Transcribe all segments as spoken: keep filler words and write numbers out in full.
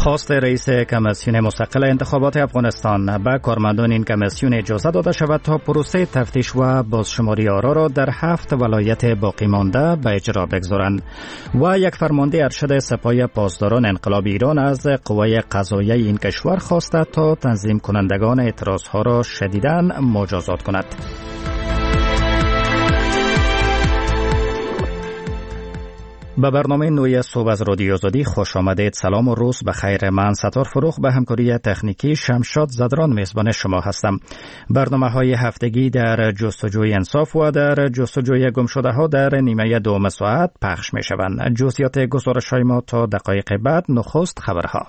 خواست رئیس کمیسیون مستقل انتخابات افغانستان به کارمندان این کمیسیون اجازه داده شود تا پروسه تفتیش و بازشماری آرا را در هفت ولایت باقی مانده به اجرا بگذارند و یک فرمانده ارشد سپاه پاسداران انقلاب ایران از قوای قضاییه این کشور خواسته تا تنظیم کنندگان اعتراضها را شدیداً مجازات کند. به برنامه نوی صبح از رادیو آزادی خوش آمدید. سلام و روز بخیر. من ستار فروخ به همکاری تکنیکی شمشاد زدران میزبان شما هستم. برنامه های هفتگی در جستجوی انصاف و در جستجوی گمشده ها در نیمه دوم ساعت پخش می شوند. جزئیات گزارش های ما تا دقایق بعد. نخست خبرها.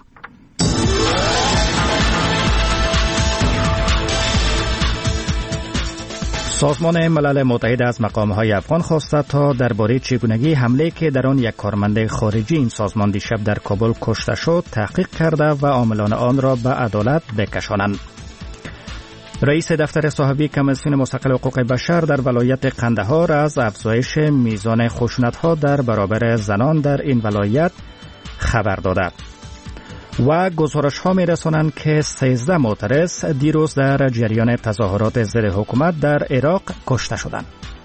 سازمان ملل متحد از مقام‌های افغان خواسته تا درباره چگونگی حمله که در آن یک کارمند خارجی این سازمان دیشب در کابل کشته شد تحقیق کرده و عاملان آن را به عدالت بکشانند. رئیس دفتر صاحبی کمیسیون مستقل حقوق بشر در ولایت قندهار از افزایش میزان خشونت‌ها در برابر زنان در این ولایت خبر داده و گزارش ها می رسانند که سیزده معترض دیروز در جریان تظاهرات ضد حکومت در عراق کشته شدند.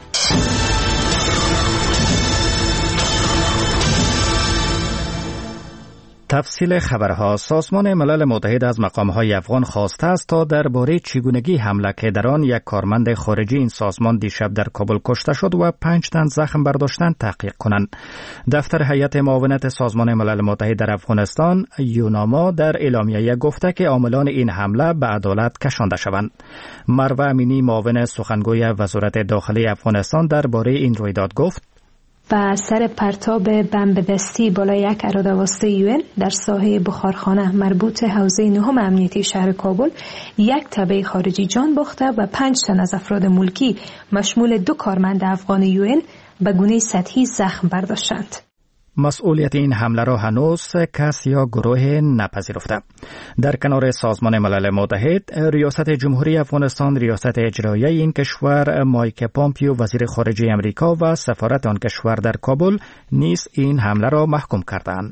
تفصیل خبرها. سازمان ملل متحد از مقام‌های افغان خواسته است تا درباره چگونگی حمله که در آن یک کارمند خارجی این سازمان دیشب در کابل کشته شد و پنج تن زخم برداشتند تحقیق کنند. دفتر هیئت معاونت سازمان ملل متحد در افغانستان یوناما در اعلامیه گفته که عاملان این حمله به عدالت کشانده شوند. مروه امینی معاون سخنگوی وزارت داخلی افغانستان درباره این رویداد گفت: و سر پرتاب بمب دستی بالای یک اراده‌واسطه یوئن در ساحه بخارخانه مربوط حوزه نهم امنیتی شهر کابل یک تبع خارجی جان باخته و پنج تن از افراد ملکی مشمول دو کارمند افغان یوئن به گونه سطحی زخم برداشتند. مسئولیت این حمله را هنوز کس یا گروه نپذیرفته. در کنار سازمان ملل متحد، ریاست جمهوری افغانستان، ریاست اجرایی این کشور، مایک پامپیو وزیر خارجه امریکا و سفارت آن کشور در کابل نیز این حمله را محکوم کردند.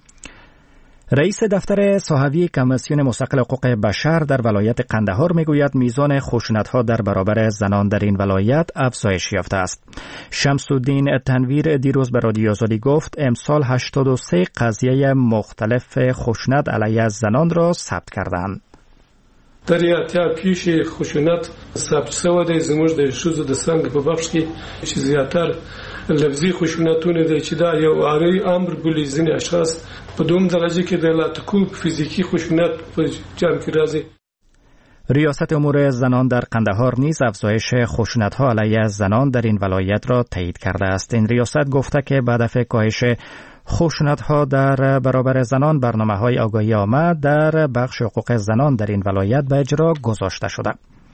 رئیس دفتر صاحبی کمیسیون مستقل حقوق بشر در ولایت قندهار میگوید میزان خشونت‌ها در برابر زنان در این ولایت افزایش یافته است. شمس الدین تنویر دیروز به رادیو آزادی گفت امسال هشتاد و سه قضیه مختلف خشونت علیه زنان را ثبت کردند. در یاتیا پیش خشونت ثبت شوه د زموږ د ښځو د څنګ په بخش کې چې زیاتر لفظي خشونتونه دي چې دا یو عاري امر بولي ځینې اشخاص په دوم درجه کې د لاتکوب فیزیکی خشونت په جمع کې راځي. ریاست امور زنان در قندهار نیز افزایش خشونت‌ها علیه زنان در این ولایت را تایید کرده است. این ریاست گفته که به هدف کاهش خشونت‌ها در برابر زنان برنامه‌های آگاهی عامه در بخش حقوق زنان در این ولایت به اجرا گذاشته شده.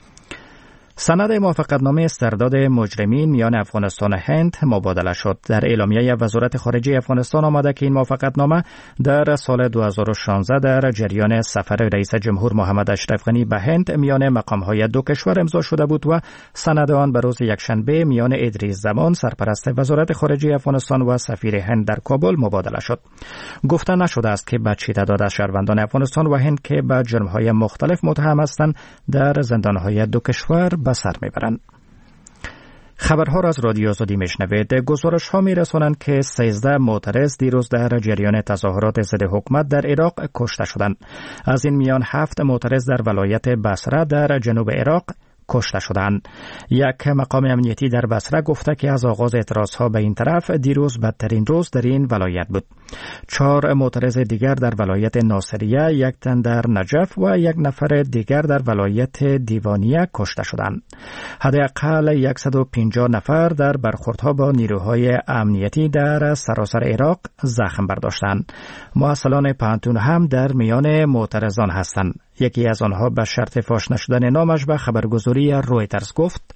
سند موافقتنامه استرداد مجرمین میان افغانستان و هند مبادله شد. در اعلامیه وزارت خارجه افغانستان آمده که این موافقتنامه در سال دو هزار و شانزده در جریان سفر رئیس جمهور محمد اشرف غنی به هند میان مقام‌های دو کشور امضا شده بود و سند آن به روز یکشنبه میان ادریس زمان سرپرست وزارت خارجه افغانستان و سفیر هند در کابل مبادله شد. گفته نشده است که به چه تعداد از شهروندان افغانستان و هند که به جرم‌های مختلف متهم هستند در زندان‌های دو کشور سر میبرند. خبرها را از رادیو آزادی میشنوید. گزارش ها میرسانند که سیزده معترض دیروز در جریان تظاهرات ضد حکومت در عراق کشته شدند. از این میان هفت معترض در ولایت بصره در جنوب عراق کشته شدند. یک مقام امنیتی در بصره گفته که از آغاز اعتراضها به این طرف دیروز بدترین روز در این ولایت بود. چهار معترض دیگر در ولایت ناصریه، یک تن در نجف و یک نفر دیگر در ولایت دیوانیه کشته شدند. حداقل صد و پنجاه نفر در برخوردها با نیروهای امنیتی در سراسر عراق زخم برداشتند. محصلان پانتون هم در میان معترضان هستند. یکی از آنها به شرط فاش نشدن نامش به خبرگزاری رویترز گفت: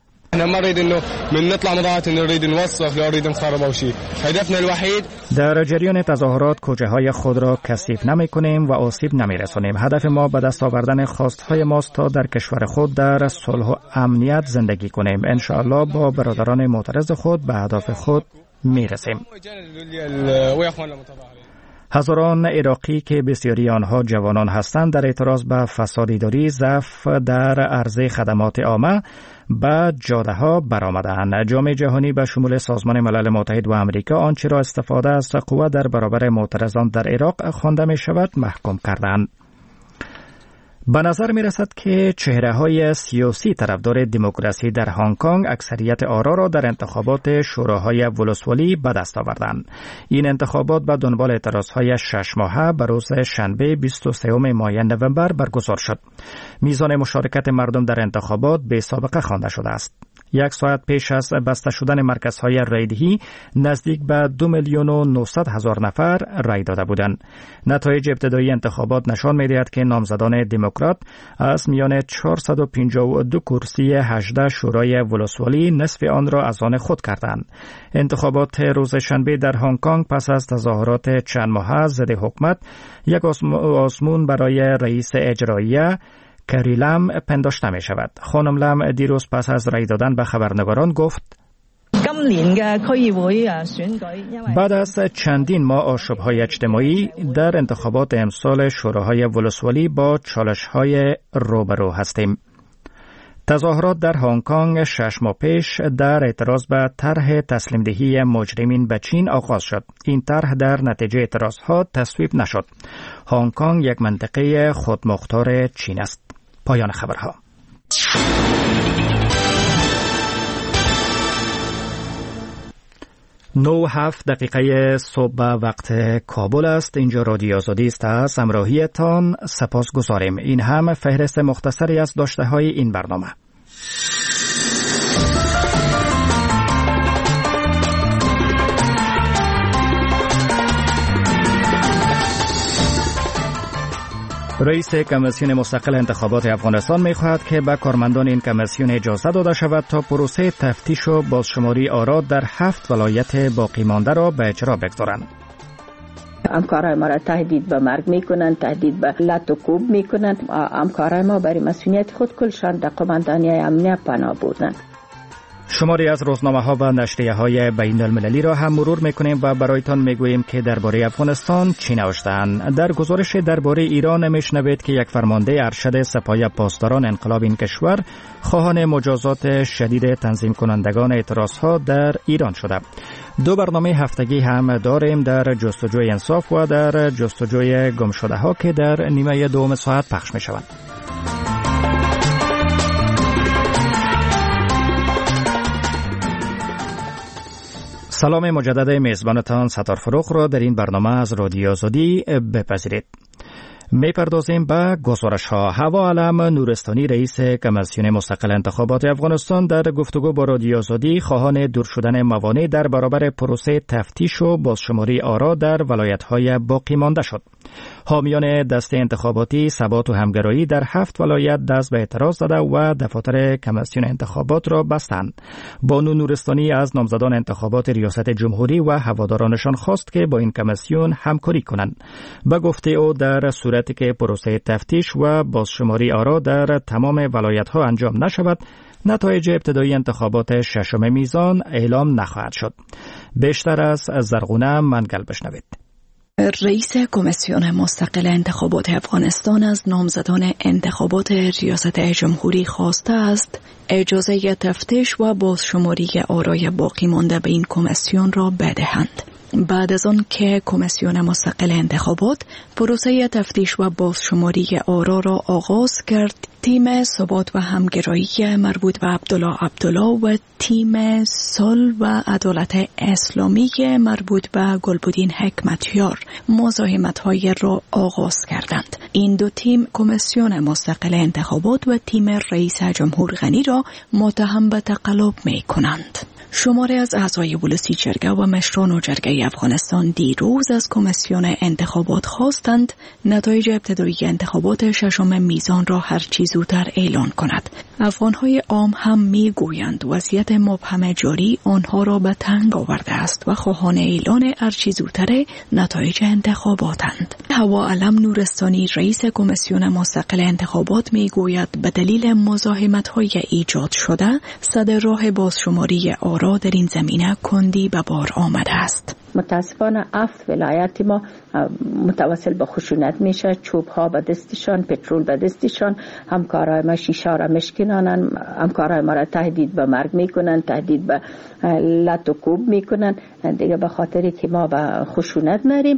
در جریان تظاهرات کوچه های خود را کثیف نمی کنیم و آسیب نمی رسانیم. هدف ما به دست آوردن خواستهای ماست تا در کشور خود در صلح و امنیت زندگی کنیم. انشاءالله با برادران معترض خود به هدف خود می رسیم. هزاران عراقی که بسیاری آنها جوانان هستند در اعتراض به فساد اداری، ضعف در عرضه خدمات عامه به جاده ها برآمدند. جامعه جهانی به شمول سازمان ملل متحد و امریکا آنچه را استفاده از قوت در برابر معترضان در عراق خوانده می شود محکوم کردند. به نظر می رسد که چهره های سیاسی طرفدار دموکراسی در هنگ کنگ اکثریت آرا را در انتخابات شوراهای ولسوالی به دست آوردند. این انتخابات به دنبال اعتراضهای شش ماهه به روز شنبه بیست و سوم ماه نوامبر برگزار شد. میزان مشارکت مردم در انتخابات به سابقه خوانده شده است. یک ساعت پیش از بسته شدن مرکزهای رایدهی نزدیک به دو میلیون و نهصد هزار نفر رای داده بودند. نتایج ابتدایی انتخابات نشان می‌دهد که نامزدان دموکرات از میان چهارصد و پنجاه و دو کرسی هجده شورای ولسوالی نصف آن را از آن خود کردند. انتخابات روز شنبه در هنگ کنگ پس از تظاهرات چند ماهه ضد حکومت یک آزمون برای رئیس اجراییه کری لم پنداشته می شود. خانم لم دیروز پس از رای دادن به خبرنگاران گفت بعد از چندین ماه آشوب‌های اجتماعی در انتخابات امسال شوراهای ولسوالی با چالش‌های روبرو هستیم. تظاهرات در هنگ کنگ شش ماه پیش در اعتراض به طرح تسلیم دهی مجرمین به چین آغاز شد. این طرح در نتیجه اعتراضها تصویب نشد. هنگ کنگ یک منطقه خودمختار چین است. پایان خبرها. نو هفت دقیقه صبح وقت کابل است. اینجا رادیو آزادی است. از همراهیتان سپاس گذاریم. این هم فهرست مختصری از داشته های این برنامه. رئیس کمیسیون مستقل انتخابات افغانستان می‌خواهد که به کارمندان این کمیسیون اجازه داده شود تا پروسه تفتیش و بازشماری آرا در هفت ولایت باقی مانده را به اجرا بگذارند. همکارای ما را تهدید به مرگ میکنند، تهدید به لط و کوب میکنند. همکارای ما برای مسئولیت خود کلشان در قماندانی امنیت پناه بردند. شماری از روزنامه‌ها و نشریه‌های بین‌المللی را هم مرور می‌کنیم و برایتان می‌گوییم که درباره افغانستان چی نوشته‌اند. در گزارش درباره ایران می‌شنوید که یک فرمانده ارشد سپاه پاسداران انقلاب این کشور خواهان مجازات شدید تنظیم کنندگان اعتراضها در ایران شده. دو برنامه هفتگی هم داریم در جستجوی انصاف و در جستجوی گمشده‌ها که در نیمه دوم ساعت پخش می‌شوند. سلام مجدد میزبانتان ستار فروغ را در این برنامه از رادیو آزادی بپذیرید. میپردازیم به گزارش ها. هوا علم نورستانی رئیس کمیسیون مستقل انتخابات افغانستان در گفتگو با رادیو آزادی خواهان دور شدن موانع در برابر پروسه تفتیش و بازشماری آرا در ولایت‌های باقی مانده شد. حامیان دسته انتخاباتی ثبات و همگرایی در هفت ولایت دست به اعتراض زده و دفاتر کمیسیون انتخابات را بستند. بانو نورستانی از نامزدان انتخابات ریاست جمهوری و هوادارانشان خواست که با این کمیسیون همکاری کنند. به گفته او در صورتی که پروسه تفتیش و بازشماری آرا در تمام ولایت‌ها انجام نشود، نتایج ابتدایی انتخابات ششم میزان اعلام نخواهد شد. بیشتر از زرغونه منگل بشنوید. رئیس کمیسیون مستقل انتخابات افغانستان از نامزدان انتخابات ریاست جمهوری خواسته است اجازه تفتیش و بازشماری آرای باقی مانده به این کمیسیون را بدهند. بعد از آن که کمیسیون مستقل انتخابات پروسه تفتیش و بازشماری آرا را آغاز کرد، تیم ثبات و همگرایی مربوط به عبدالله عبدالله و تیم صلح و عدالت اسلامی مربوط به گلبدین حکمتیار مزاحمت‌های را آغاز کردند. این دو تیم کمیسیون مستقل انتخابات و تیم رئیس جمهور غنی را متهم به تقلب می‌کنند. شماری از اعضای ولسی جرگه و مشران و جرگه افغانستان دیروز از کمیسیون انتخابات خواستند نتایج ابتدایی انتخابات ششم میزان را هر چیز زودتر اعلان کند. افغانهای عام هم میگویند وضعیت مبهم جاری آنها را به تنگ آورده است و خواهان اعلان هر چیز زودتر نتایج انتخاباتند. هوا علم نورستانی رئیس کمیسیون مستقل انتخابات میگوید به دلیل مزاحمت‌های ایجاد شده صدر راه بازشماری آرا در این زمینه کندی به بار آمده است. متاسفانه هفت ولایت ما متوسل به خشونت میشه. چوب ها به دستشان، پترول به دستشان، همکارای ما شیشه را مشکنانن، همکارای ما را تهدید به مرگ میکنن، تهدید به لط و کوب میکنن. دیگه به خاطری که ما به خشونت نریم،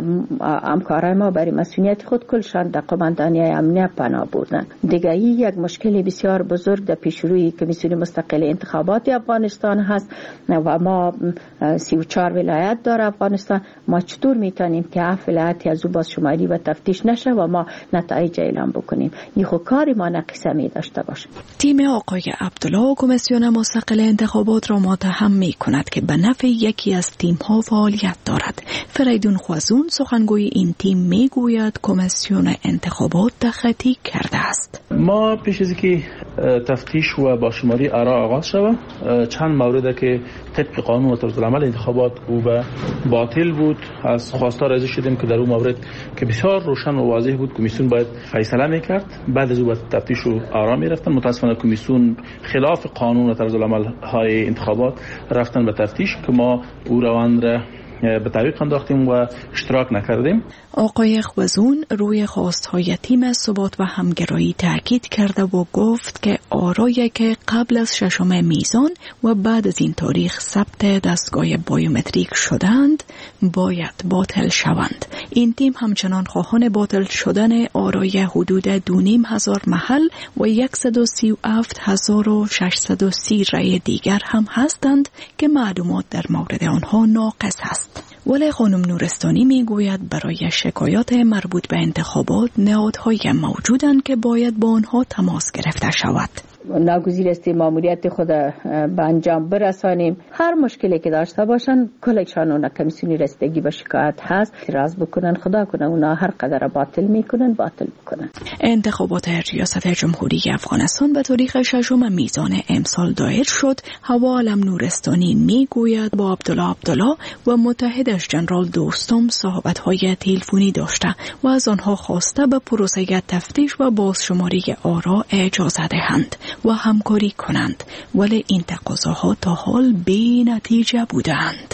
همکارای ما برای مسئولیت خود کلشان در قماندانی امنیت پناه بردن. دیگه این یک مشکل بسیار بزرگ در پیشروی کمیسیون مستقل انتخابات افغانستان هست و ما سی و چهار ولایت داره افغانستان. ما چطور میتونیم که هفت ولایت از او بازشماری و تفتیش نشه و ما نتایج اعلام بکنیم؟ این خود کاری ما نقصه می داشته باشه. تیم آقای عبدالله کمیسیون مستقل انتخابات را متهم می کند که به نفع یکی از تیم ها فعالیت دارد. فریدون خوازون سخنگوی این تیم می گوید کمیسیون انتخابات تخطی کرده است. ما پیش از که تفتیش و بازشماری آرا آغاز شود، چند مورد که طبق قانون و طرز العمل انتخابات او به باطل بود از خواستار رضا شدیم که در اون مورد که بسیار روشن و واضح بود کمیسیون باید فیصله میکرد. بعد از او به تفتیش و آرا میرفتن. متاسفانه کمیسیون خلاف قانون و طرز العمل های انتخابات رفتن به تفتیش که ما او روند را به تعویق انداختیم و اشتراک نکردیم. آقای خوازون روی خواستهای تیم ثبات و همگرایی تاکید کرده و گفت که آرایی که قبل از ششم میزان و بعد از این تاریخ ثبت دستگاه بایومتریک شدند باید باطل شوند. این تیم همچنان خواهان باطل شدن آرای حدود دو نیم هزار محل و صد و سی و هفت هزار و ششصد و سی رای دیگر هم هستند که معلومات در مورد آنها ناقص است. ولی خانم نورستانی میگوید برای شکایات مربوط به انتخابات نهادهای موجودند که باید با آنها تماس گرفته شود. ناگزیر است ماموریت خود به انجام برسانیم. هر مشکلی که داشته باشن کلشان اونا کمیسیونی رسیدگی به شکایت هست، راز بکنن، خدا کنه اونا هر قدر باطل میکنن باطل بکنن. انتخابات ریاست جمهوری افغانستان به تاریخ ششم میزان امسال دایر شد. هوا علم نورستانی میگوید با عبدالله عبدالله و متحدش جنرال دوستم صحبت‌های تلفنی داشته و از آنها خواسته به پروسه تفتیش و بازشماری آرا اجازه دهند و همکاری کنند، ولی این تقاضاها تا حال بی نتیجه بودند.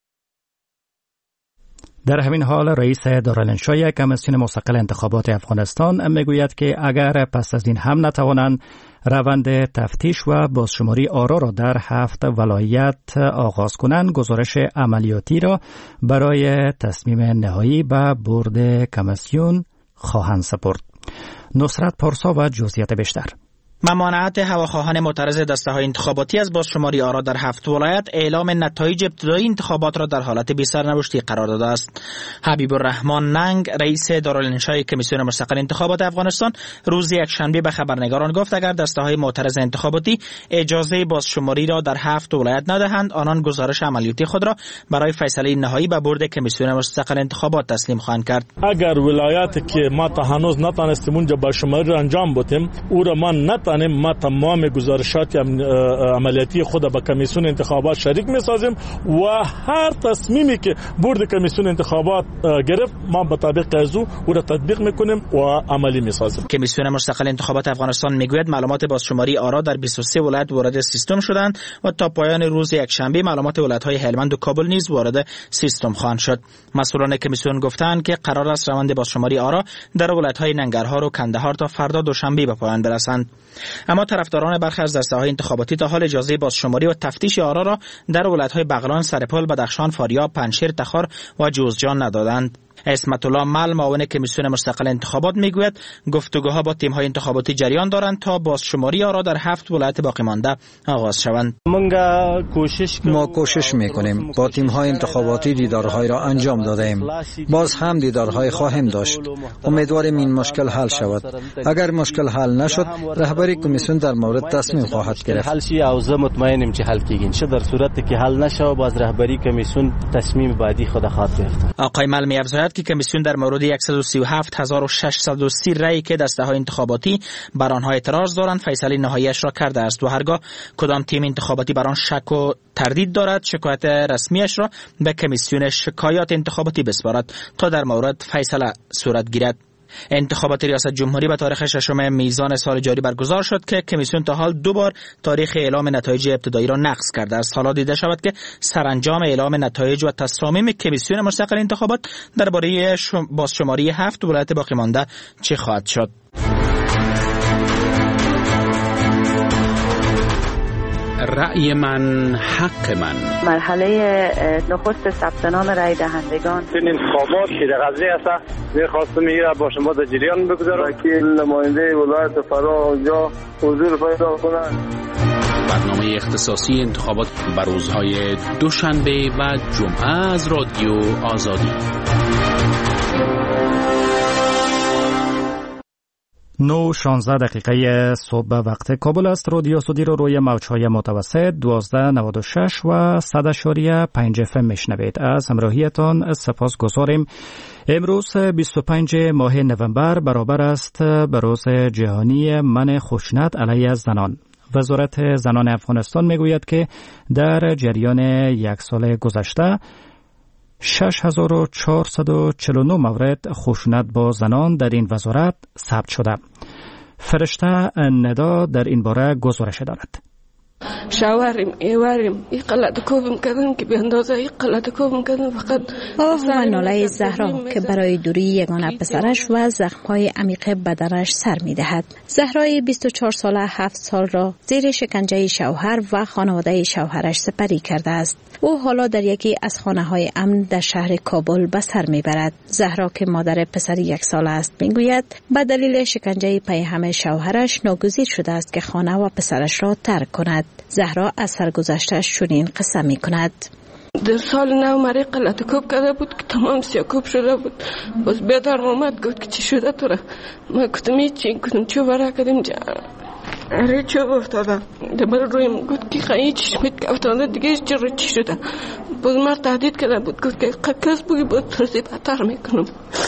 در همین حال رئیس دارالانشای کمیسیون مستقل انتخابات افغانستان میگوید که اگر پس از این هم نتوانند روند تفتیش و بازشماری آرا را در هفت ولایت آغاز کنند، گزارش عملیاتی را برای تصمیم نهایی به بورد کمیسیون خواهند سپرد. نصرت پارسا و جزئیات بیشتر. ممانعت هواخواهان معترض دسته‌های انتخاباتی از بازشماری آرا در هفت ولایت اعلام نتایج ابتدایی انتخابات را در حالت بی‌سرنوشتی قرار داده است. حبیب الرحمن ننگ رئیس دارالانشای کمیسیون مستقل انتخابات افغانستان روز یکشنبه به خبرنگاران گفت اگر دسته‌های معترض انتخاباتی اجازه بازشماری را در هفت ولایت ندهند آنان گزارش عملیاتی خود را برای فیصله نهایی به بورد کمیسیون مستقل انتخابات تسلیم خواهند کرد. اگر ولایتی که ما تا هنوز نتونستیم اونجا بازشماری را انجام بدیم او را ما ما تمام گزارشات عملیاتی خود با کمیسیون انتخابات شریک می‌سازیم و هر تصمیمی که بورد کمیسیون انتخابات گرفت ما به طبق او او را تطبیق می‌کنیم و عملی می‌سازیم. کمیسیون مستقل انتخابات افغانستان میگوید معلومات بازشماری آرا در بیست و سه ولایت وارد سیستم شدند و تا پایان روز یکشنبه معلومات ولایت‌های هلمند و کابل نیز وارد سیستم خواهند شد. مسئولان کمیسیون گفتند که قرار است روند بازشماری آرا در ولایت‌های ننگرهار و کندهار تا فردا دوشنبه به پایان برسند. اما طرفداران برخی از دسته‌های انتخاباتی تا حال اجازه بازشماری و تفتیش آرا را در ولایت‌های بغلان، سرپل، بدخشان، فاریاب، پنجشیر، تخار و جوزجان ندادند. اسمت الله مل معاون کمیسیون مستقل انتخابات میگوید گفتگوها با تیم‌های انتخاباتی جریان دارند تا بازشماری آرا در هفت ولایت باقی مانده آغاز شوند. ما کوشش میکنیم با تیم‌های انتخاباتی دیدارهای را انجام دادیم. باز هم دیدارهای خواهیم داشت. امیدواریم این مشکل حل شود. اگر مشکل حل نشد رهبری کمیسیون در مورد تصمیم خواهد گرفت. حل شي او زه مطمئنم چې حل کیږي. شه در صورتی که حل نشه باز رهبری کمیسیون تصمیم بعدی خود خواهد گرفت. آقای مل می‌افزاید که کمیسیون در مورد صد و سی و هفت هزار و ششصد و سی رأی که دسته‌های انتخاباتی بر آنها اعتراض دارند فیصله نهاییش را کرده است و هرگاه کدام تیم انتخاباتی بر آن شک و تردید دارد شکایت رسمیش را به کمیسیون شکایات انتخاباتی بسپارد تا در مورد فیصله صورت گیرد. انتخابات ریاست جمهوری به تاریخ ششم میزان سال جاری برگزار شد که کمیسیون تا حال دو بار تاریخ اعلام نتایج ابتدایی را نقض کرده است. حالا دیده شود که سرانجام اعلام نتایج و تصامیم کمیسیون مستقل انتخابات درباره بازشماری هفت ولایت باقی مانده چه خواهد شد. رأی من حق من. مرحله نخست ثبت نام رای دهندگان. این انتخابات که در قضیه است می‌خواستم میره با شما در جریان بگذارم که نماینده ولایت فرا اونجا حضور پیدا کنند. برنامه اختصاصی انتخابات بر روزهای دوشنبه و جمعه از رادیو آزادی. نو شانزده دقیقه صبح وقت کابل است. رادیو آزادی رو روی موج‌های متوسط دوازده نود و شش و صد اشاریه پنج اف ام میشنوید. از همراهیتان سپاس گذاریم. امروز بیست و پنجم ماه نوامبر برابر است به روز جهانی من خشونت علیه زنان. وزارت زنان افغانستان میگوید که در جریان یک سال گذشته شش هزار و چهارصد و چهل و نه مورد خشونت با زنان در این وزارت ثبت شده. فرشته ندا در این باره گزارش دارد. شاوریم ایواریم این قلت کوبم کردن که به اندازه این قلت کوبم کردن فقط آه و ناله زهرا که برای دوری یگانه پسرش و زخم‌های عمیق بدنش سر می‌دهد. زهرای بیست و چهار ساله هفت سال را زیر شکنجه شوهر و خانواده شوهرش سپری کرده است. او حالا در یکی از خانه‌های امن در شهر کابل به سر می‌برد. زهرا که مادر پسر یک ساله است می‌گوید به دلیل شکنجه پیهم شوهرش ناگزیر شده است که خانه و پسرش را ترک کند. زهرا از سرگذشتش چنین قصه می کند. در سال نو مری قلت کوب کرده بود که تمام سیاکوب شده بود. باز بیدار اومد گفت که چی شده تو را؟ ما گفتم هیچی، گفتم چو برا کردیم اره چو افتاده دبر رویم گفت که خیلی چشمت که افتاده دیگه چرا چی شده؟ باز مر تهدید کرده بود گفت که کس بگی بود ترسی بهتر میکنم.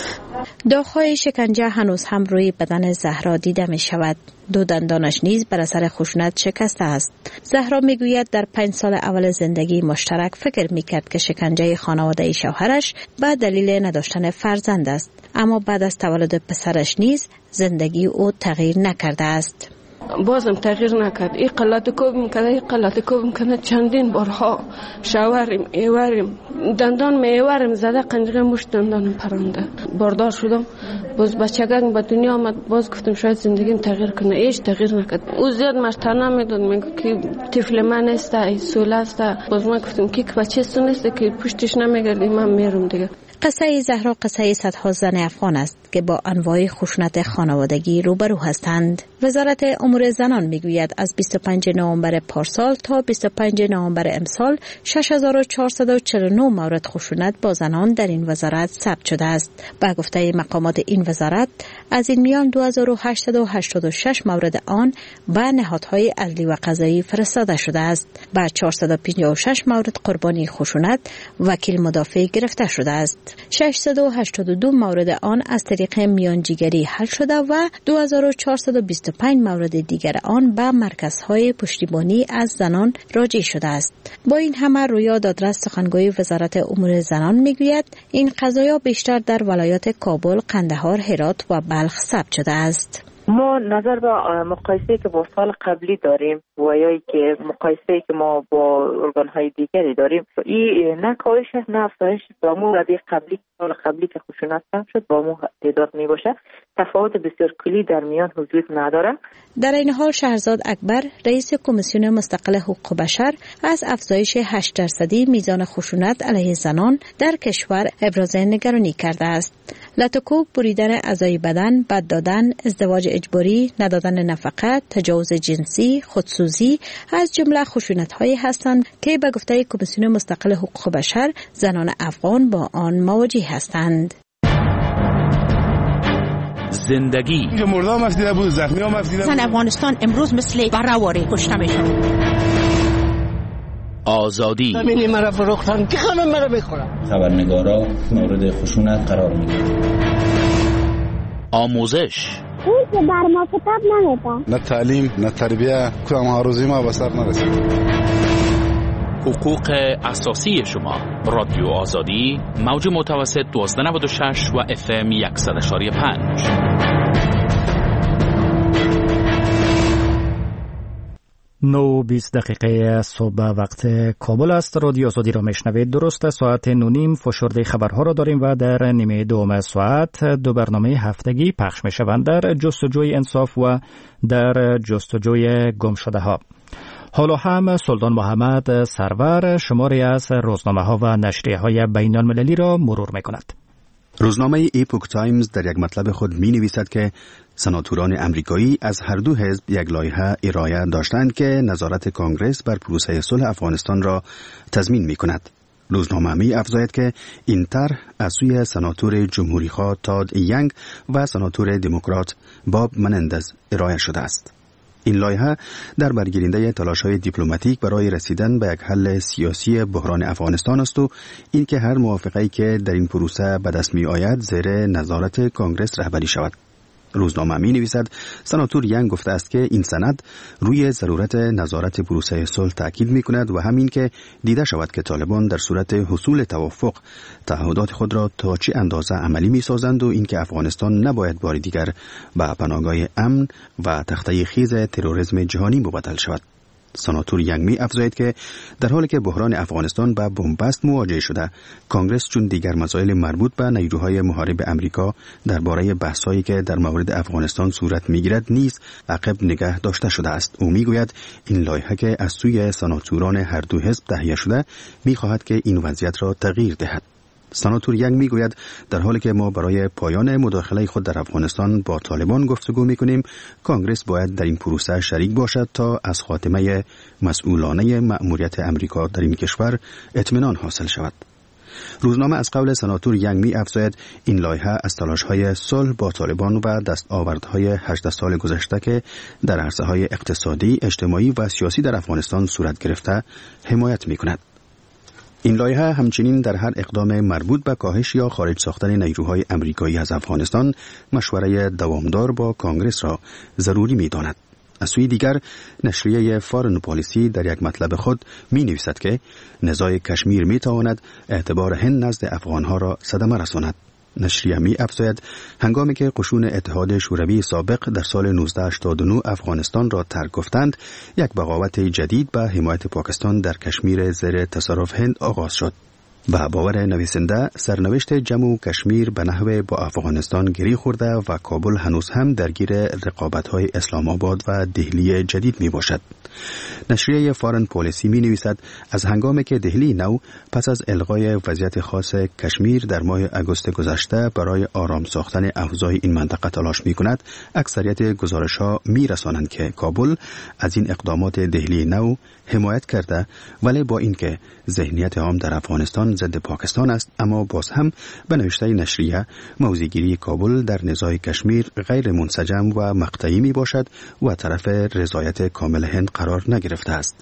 داغ‌های شکنجه هنوز هم روی بدن زهرا دیده می شود. دو دندانش نیز بر اثر خشونت شکسته است. زهرا می گوید در پنج سال اول زندگی مشترک فکر می کرد که شکنجه خانواده شوهرش به دلیل نداشتن فرزند است. اما بعد از تولد پسرش نیز زندگی او تغییر نکرده است. بازم تغییر نکرد. این قلت کوب میکنه این قلت کوب میکنه چندین بارها شاوریم ایواریم دندان میواریم زده قنجره مشت دندانم پرانده باردار شدم. باز بچگان به دنیا آمد. باز گفتم شاید زندگیم تغییر کنه. ایش تغییر نکرد. او زیاد مرتنه میداد میگه که طفل من است ای سوله است. باز من گفتم که بچه سون است که پشتش نمیگردی من میرم دیگه. قصه زهرا قصه صدها زن افغان است که با انواع خشونت خانوادگی روبرو هستند. وزارت امور زنان میگوید از بیست و پنجم نوامبر پارسال تا بیست و پنجم نوامبر امسال شش هزار و چهارصد و چهل و نه مورد خشونت با زنان در این وزارت ثبت شده است. به گفته مقامات این وزارت از این میان دو هزار و هشتصد و هشتاد و شش مورد آن به نهادهای عدلی و قضایی فرستاده شده است. به چهارصد و پنجاه و شش مورد قربانی خشونت وکیل مدافع گرفته شده است. ششصد و هشتاد و دو مورد آن از طریق میانجیگری حل شده و دو هزار و چهارصد و بیست و پنج مورد دیگر آن به مرکزهای پشتیبانی از زنان راجع شده است. با این همه رویا دادرس سخنگوی وزارت امور زنان میگوید این قضایا بیشتر در ولایات کابل، قندهار، هرات و بلخ ثبت شده است. ما نظر به مقایسه که با سال قبلی داریم و یا که مقایسه که ما با ارگان‌های دیگری داریم این نه کاهش است نه افزایش با مو از قبلی سال قبلی که خشونت کم شد با مو تعداد می باشه تفاوت بسیار کلی در میان وجود نداره. در این حال شهرزاد اکبر رئیس کمیسیون مستقل حقوق بشر از افزایش هشت درصدی میزان خشونت علیه زنان در کشور ابراز نگرانی کرده است. لطکوب، بریدن اعضای بدن، بد دادن، ازدواج اجباری، ندادن نفقه، تجاوز جنسی، خودسوزی از جمله خشونت‌هایی هستند که به گفته کمیسیون مستقل حقوق بشر زنان افغان با آن مواجه هستند. زندگی مردم مفیده بود، زخمی هم مفیده بود. زن افغانستان امروز مثل بره‌واره کشته میشن. آزادی همینی مرا فروختن که همه مرا بخورن. خبرنگارا مورد خشونت قرار میگیرن. آموزش اون که بر ما کتاب نمیدن. نه تعلیم نه تربیه کدام ها روزی ما به سر نرسید. حقوق اساسی شما. رادیو آزادی، موج متوسط دوازده نود و شش و اف ام صد و پنج. نو بیست دقیقه صبح وقت کابل است. رادیو آزادی را میشنوید. درست ساعت نونیم فشرده خبرها را داریم و در نیمه دوم ساعت دو برنامه هفتگی پخش می شوند، در جستجوی انصاف و در جستجوی گم شده ها. حالا هم سلطان محمد سرور شماری از روزنامه ها و نشریه های بین المللی را مرور می کند. روزنامه ایپوک تایمز در یک مطلب خود می نویسد که سناتوران امریکایی از هر دو حزب یک لایحه ارائه داشتند که نظارت کانگرس بر پروسه صلح افغانستان را تضمین می کند. روزنامه می افزاید که این طرح از سوی سناتور جمهوریخواه تاد ینگ و سناتور دموکرات باب منندز ارائه شده است. این لایحه در برگیرنده تلاش‌های دیپلماتیک برای رسیدن به یک حل سیاسی بحران افغانستان است و اینکه هر موافقه‌ای که در این پروسه به دست می‌آید زیر نظارت کانگرس رهبری شود. روزنامه می‌نویسد سناتور ینگ گفته است که این سند روی ضرورت نظارت پروسه صلح تاکید می‌کند و همین که دیده شود که طالبان در صورت حصول توافق تعهدات خود را تا چه اندازه عملی می‌سازند و اینکه افغانستان نباید بار دیگر به پناهگاه امن و تخته خیز تروریسم جهانی مبدل شود. سناتور ینگ می افزاید که در حالی که بحران افغانستان با بنبست مواجه شده، کانگرس چون دیگر مسائل مربوط به نیروهای محارب امریکا درباره بحث‌هایی که در مورد افغانستان صورت می‌گیرد نیز عقب نگه داشته شده است. او می‌گوید این لایحه که از سوی سناتوران هر دو حزب تهیه شده می‌خواهد که این وضعیت را تغییر دهد. سناتور ینگ میگوید در حالی که ما برای پایان مداخله خود در افغانستان با طالبان گفتگو میکنیم، کانگرس باید در این پروسه شریک باشد تا از خاتمه مسئولانه مأموریت امریکا در این کشور اطمینان حاصل شود. روزنامه از قول سناتور ینگ می افزاید این لایحه از تلاش‌های صلح با طالبان و دستاوردهای هجده سال گذشته که در عرصه‌های اقتصادی، اجتماعی و سیاسی در افغانستان صورت گرفته حمایت میکند. این لایحه همچنین در هر اقدام مربوط به کاهش یا خارج ساختن نیروهای امریکایی از افغانستان مشوره دوامدار با کانگرس را ضروری می داند. از سوی دیگر نشریه فارن پالیسی در یک مطلب خود می نویسد که نزاع کشمیر می تواند اعتبار هند نزد افغانها را صدمه رساند. نشریه می افزاید هنگامی که قشون اتحاد شوروی سابق در سال نوزده هشتاد و نه افغانستان را ترک گفتند، یک بغاوت جدید به حمایت پاکستان در کشمیر زیر تصرف هند آغاز شد. و باور نویسنده سرنوشت جمع و کشمیر به نحو با افغانستان گری خورده و کابل هنوز هم درگیر رقابت‌های اسلام آباد و دهلی جدید می باشد. نشریه فارن پالیسی می نویسد از هنگامی که دهلی نو پس از الغای وضعیت خاص کشمیر در ماه اگست گذشته برای آرام ساختن اوضاع این منطقه تلاش می کند، اکثریت گزارش‌ها می رسانند که کابل از این اقدامات دهلی نو حمایت کرده، ولی با اینکه ذهنیت عام در افغانستان ضد پاکستان است، اما باز هم به نوشته نشریه موضع‌گیری کابل در نزاع کشمیر غیر منسجم و مقطعی می باشد و طرف رضایت کامل هند قرار نگرفته است.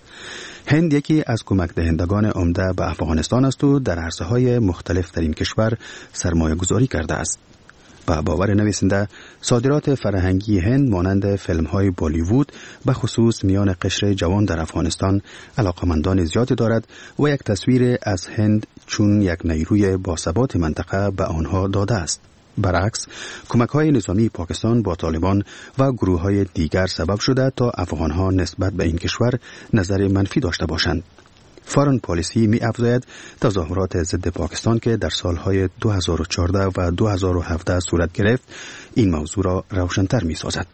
هند یکی از کمک دهندگان عمده به افغانستان است و در عرصه‌های مختلف در این کشور سرمایه گذاری کرده است. با باور نویسنده صادرات فرهنگی هند مانند فیلم‌های بالیوود به خصوص میان قشر جوان در افغانستان علاقمندان زیاد دارد و یک تصویر از هند چون یک نیروی باثبات منطقه به آنها داده است. برعکس کمک‌های نظامی پاکستان با طالبان و گروه‌های دیگر سبب شده تا افغان‌ها نسبت به این کشور نظر منفی داشته باشند. فارن پالیسی می افزاید تظاهرات ضد پاکستان که در سالهای دو هزار و چهارده و دو هزار و هفده صورت گرفت این موضوع را روشن‌تر می سازد.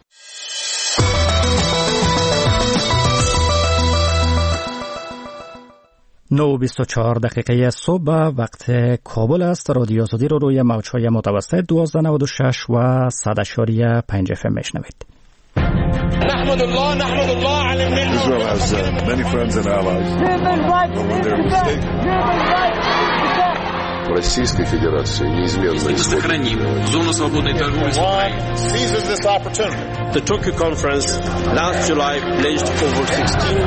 نو بیست و چهار دقیقه صبح وقت کابل است. رادیو آزادی رو روی موج‌های متوسط دوازده نود و شش و صد و پنج اف ام میشنوید. نحمد الله نحمد الله على النعمة. Israel has uh, many friends and allies. But when they're mistaken. Российской Федерации неизменно сохраним зону свободной торговли с Украиной. Seizes this opportunity. The Tokyo conference last July pledged over sixteen.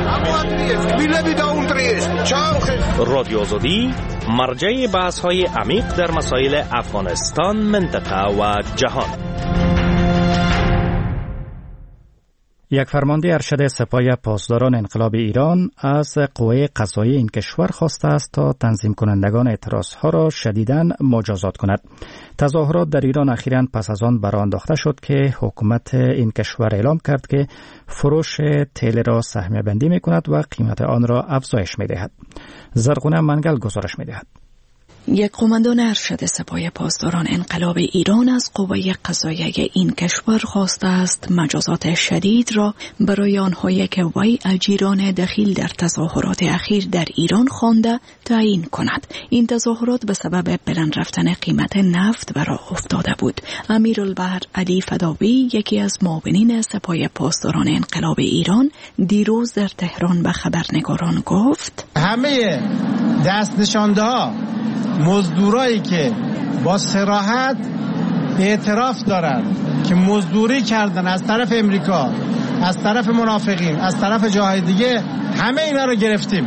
رادیو آزادی مرجع بحث‌های عمیق در مسائل افغانستان، منطقه و جهان. یک فرمانده ارشد سپاه پاسداران انقلاب ایران از قوه قضایی این کشور خواسته است تا تنظیم کنندگان اعتراضها را شدیداً مجازات کند. تظاهرات در ایران اخیراً پس از آن برآ انداخته شد که حکومت این کشور اعلام کرد که فروش تیل را سهمیه بندی می کند و قیمت آن را افزایش می دهد. زرغونه منگل گزارش می دهد. یک قماندان ارشد سپاه پاسداران انقلاب ایران از قوه قضاییه این کشور خواسته است مجازات شدید را برای آنهایی که وی اجیران دخیل در تظاهرات اخیر در ایران خوانده تعیین کند. این تظاهرات به سبب بلند رفتن قیمت نفت و راه افتاده بود. امیرالبحر علی فداوی، یکی از معاونین سپاه پاسداران انقلاب ایران، دیروز در تهران به خبرنگاران گفت: همه دست نشانده ها مزدورایی که با صراحت اعتراف دارن که مزدوری کردن از طرف امریکا، از طرف منافقین، از طرف جاهای دیگه، همه اینا رو گرفتیم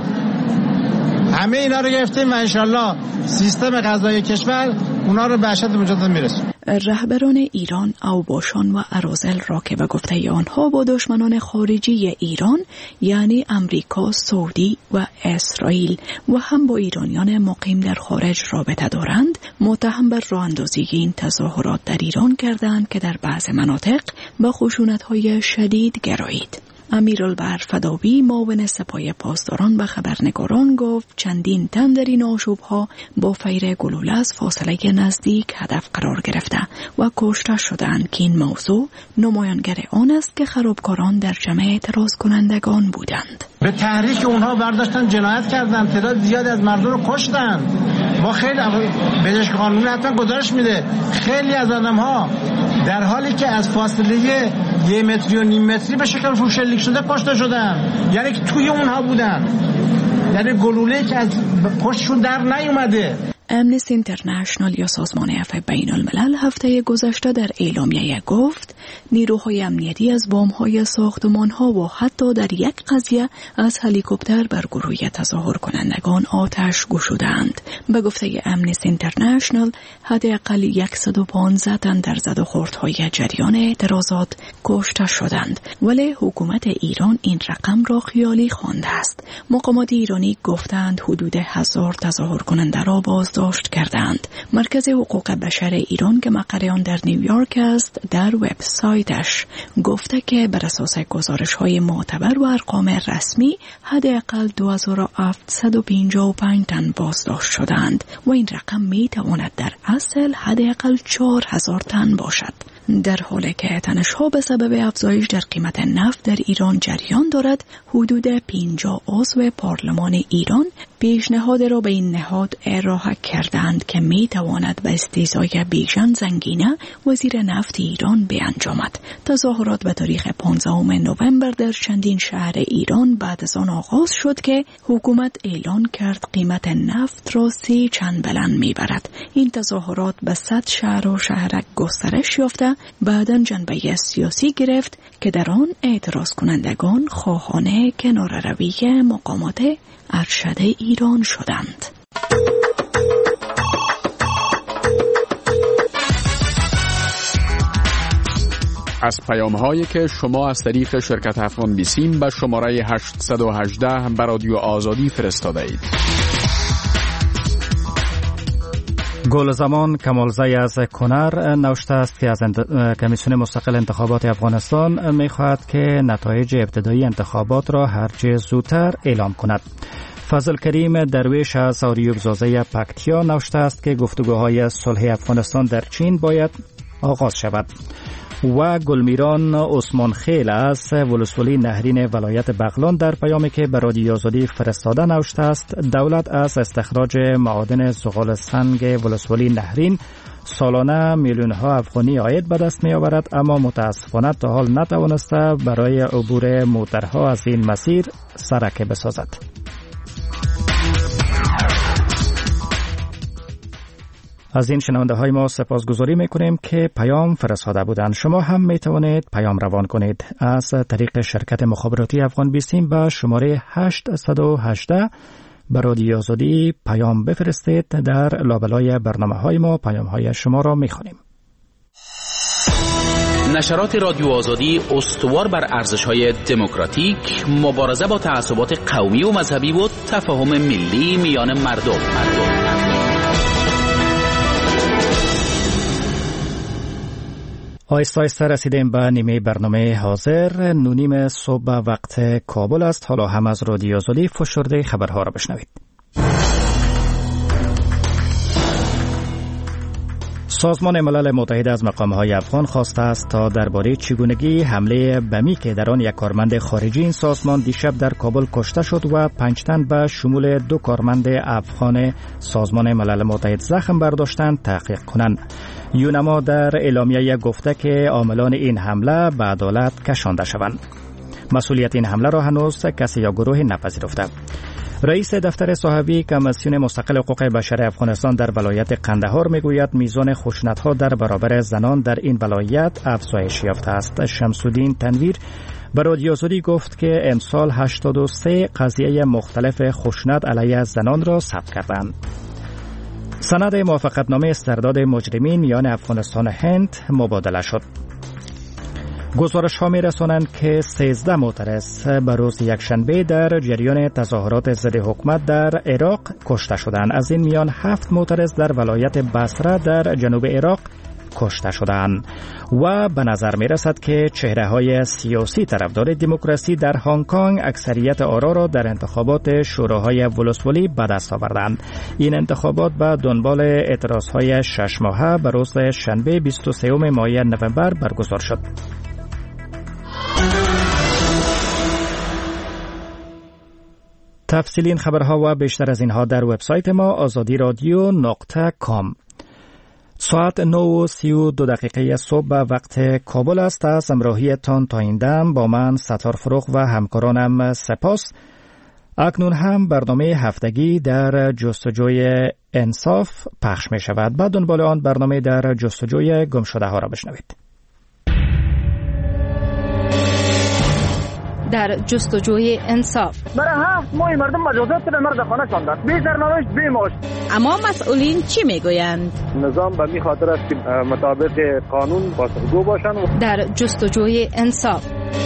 همه اینا رو گرفتیم و انشالله سیستم قضایی کشور اونا رو به اشد مجازات میرسونه. رهبران ایران، اوباشان و اراذل را که به گفته آنها با دشمنان خارجی ایران یعنی امریکا، سعودی و اسرائیل و هم با ایرانیان مقیم در خارج رابطه دارند، متهم بر راه اندازی این تظاهرات در ایران کردند که در بعض مناطق به خشونت‌های شدید گرایید. امیرالبحر فداوی، معاون سپاه پاسداران، به خبرنگاران گفت چندین تن در این آشوب‌ها با فیر گلوله از فاصله نزدیک هدف قرار گرفته و کشته شدند که این موضوع نمایانگر آن است که خرابکاران در جمع اعتراض کنندگان بودند. به تحریک اونها برداشتن جنایت کردن، تعداد زیادی از مردم رو کشتن. ما خیلی پزشک قانونی حتما گزارش میده خیلی از آدم‌ها در حالی که از فاصله یه متری و نیم متری به شکل فروشلیک شده کشته شدن، یعنی که توی اونها بودن، یعنی گلوله‌ای که از پشتشون در نیومده. امنستی اینترنشنال یا سازمان عفو بین الملل هفته گذشته در اعلامیه گفت نیروهای امنیتی از بام‌های ساختمان‌ها و حتی در یک قضیه از هلیکوپتر بر گروه تظاهر کنندگان آتش گشودند. به گفته امنستی اینترنشنال حداقل صد و پانزده تن در زد و خوردهای جریان اعتراضات کشته شدند، ولی حکومت ایران این رقم را خیالی خوانده است. مقامات ایرانی گفتند حدود هزار تظاهر کننده را بازداشت کردند. مرکز حقوق بشر ایران که مقر آن در نیویورک است در وبسایتش گفته که بر اساس گزارش‌های معتبر و ارقام رسمی حداقل دو هزار و هفتصد و پنجاه و پنج تن بازداشت شدند و این رقم میتواند در اصل حداقل چهار هزار تن باشد. در حالی که تنش‌ها به سبب افزایش در قیمت نفت در ایران جریان دارد، حدود پنجاه عضو پارلمان ایران پیشنهاد را به این نهاد ارائه کردند که می تواند به استیضای بیژن زنگینه وزیر نفت ایران بیانجامد. تظاهرات به تاریخ پانزدهم نوامبر در چندین شهر ایران بعد از آن آغاز شد که حکومت اعلان کرد قیمت نفت را سی چند بلند می برد. این تظاهرات به صد شهر و شهرک گسترش یافته بعداً جنبه سیاسی گرفت که در آن اعتراض کنندگان خواهان کناره‌روی مقامات ارشد ایران شدند. از پیام‌هایی که شما از طریق شرکت افغان بیسیم به شماره هشتصد و هجده به رادیو آزادی فرستاده اید. گل زمان کمالزی از کنر نوشته است که از انت... کمیسیون مستقل انتخابات افغانستان می‌خواهد که نتایج ابتدایی انتخابات را هرچه زودتر اعلام کند. فضل کریم درویش از آریوب زازه پکتیا نوشته است که گفتگوهای صلح افغانستان در چین باید آغاز شود. و گلمیران عثمان خیل از ولسوالی نهرین ولایت بغلان در پیامی که به رادیو آزادی فرستاده نوشته است دولت از استخراج معادن زغال سنگ ولسوالی نهرین سالانه میلیون ها افغانی عاید به دست می آورد، اما متاسفانه تا حال نتوانسته برای عبور موترها از این مسیر سرک بسازد. از این شنونده های ما سپاسگزاری میکنیم که پیام فرستاده بودند. شما هم میتوانید پیام روان کنید از طریق شرکت مخابراتی افغان بیسیم به شماره هشتصد و هجده به رادیو آزادی پیام بفرستید. در لابلای برنامه های ما پیام های شما را میخوانیم. نشرات رادیو آزادی استوار بر ارزش‌های دموکراتیک، مبارزه با تعصبات قومی و مذهبی و تفاهم ملی میان مردم. مردم. آیسته آیسته رسیدیم به نیمه برنامه حاضر. نونیم صبح وقت کابل است. حالا هم از رادیو آزادی فشرده خبرها را بشنوید. سازمان ملل متحد از مقام‌های افغان خواسته است تا درباره چگونگی حمله بمی که در آن یک کارمند خارجی این سازمان دیشب در کابل کشته شد و پنج تن به شمول دو کارمند افغان سازمان ملل متحد زخم برداشتند تحقیق کنند. یونما در اعلامیه گفته که عاملان این حمله به عدالت کشانده شوند. مسئولیت این حمله را هنوز کسی یا گروهی نپذیرفته. رئیس دفتر صحوی کمیسیون مستقل حقوق بشر افغانستان در ولایت قندهار میگوید میزان خشونت‌ها در برابر زنان در این ولایت افزایش یافته است. شمس‌الدین تنویر به رادیو آزادی گفت که امسال هشتاد و سه قضیه مختلف خشونت علیه زنان را ثبت کردند. سند موافقتنامه استرداد مجرمین میان افغانستان و هند مبادله شد. گزارش ها می رسانند که سیزده معترض به روز یکشنبه در جریان تظاهرات ضد حکومت در عراق کشته شدند. از این میان هفت معترض در ولایت بصره در جنوب عراق کشته شدند و به نظر می رسد که چهره های سیاسی طرفدار دموکراسی در هنگ کنگ اکثریت آرا را در انتخابات شوراهای ولسوالی به دست آوردند. این انتخابات به دنبال اعتراض های شش ماهه به روز شنبه بیست و سوم ماه نوامبر برگزار شد. تفصیلی این خبرها و بیشتر از اینها در وبسایت ما آزادی رادیو نقطه کام. ساعت نه و سی و دو دقیقه صبح وقت کابل است. از همراهیتان تا این دم با من ستار فروغ و همکارانم سپاس. اکنون هم برنامه هفتگی در جستجوی انصاف پخش می شود. بعد دنبال آن برنامه در جستجوی گمشده ها را بشنوید. در جستجوی انصاف برای هفت ماه مردم مجازات به مرد خانه شاندند، بی سرنوشت بی معاش. اما مسئولین چی میگویند؟ نظام به می خاطر است که مطابق قانون پاسخگو باشند. در جستجوی انصاف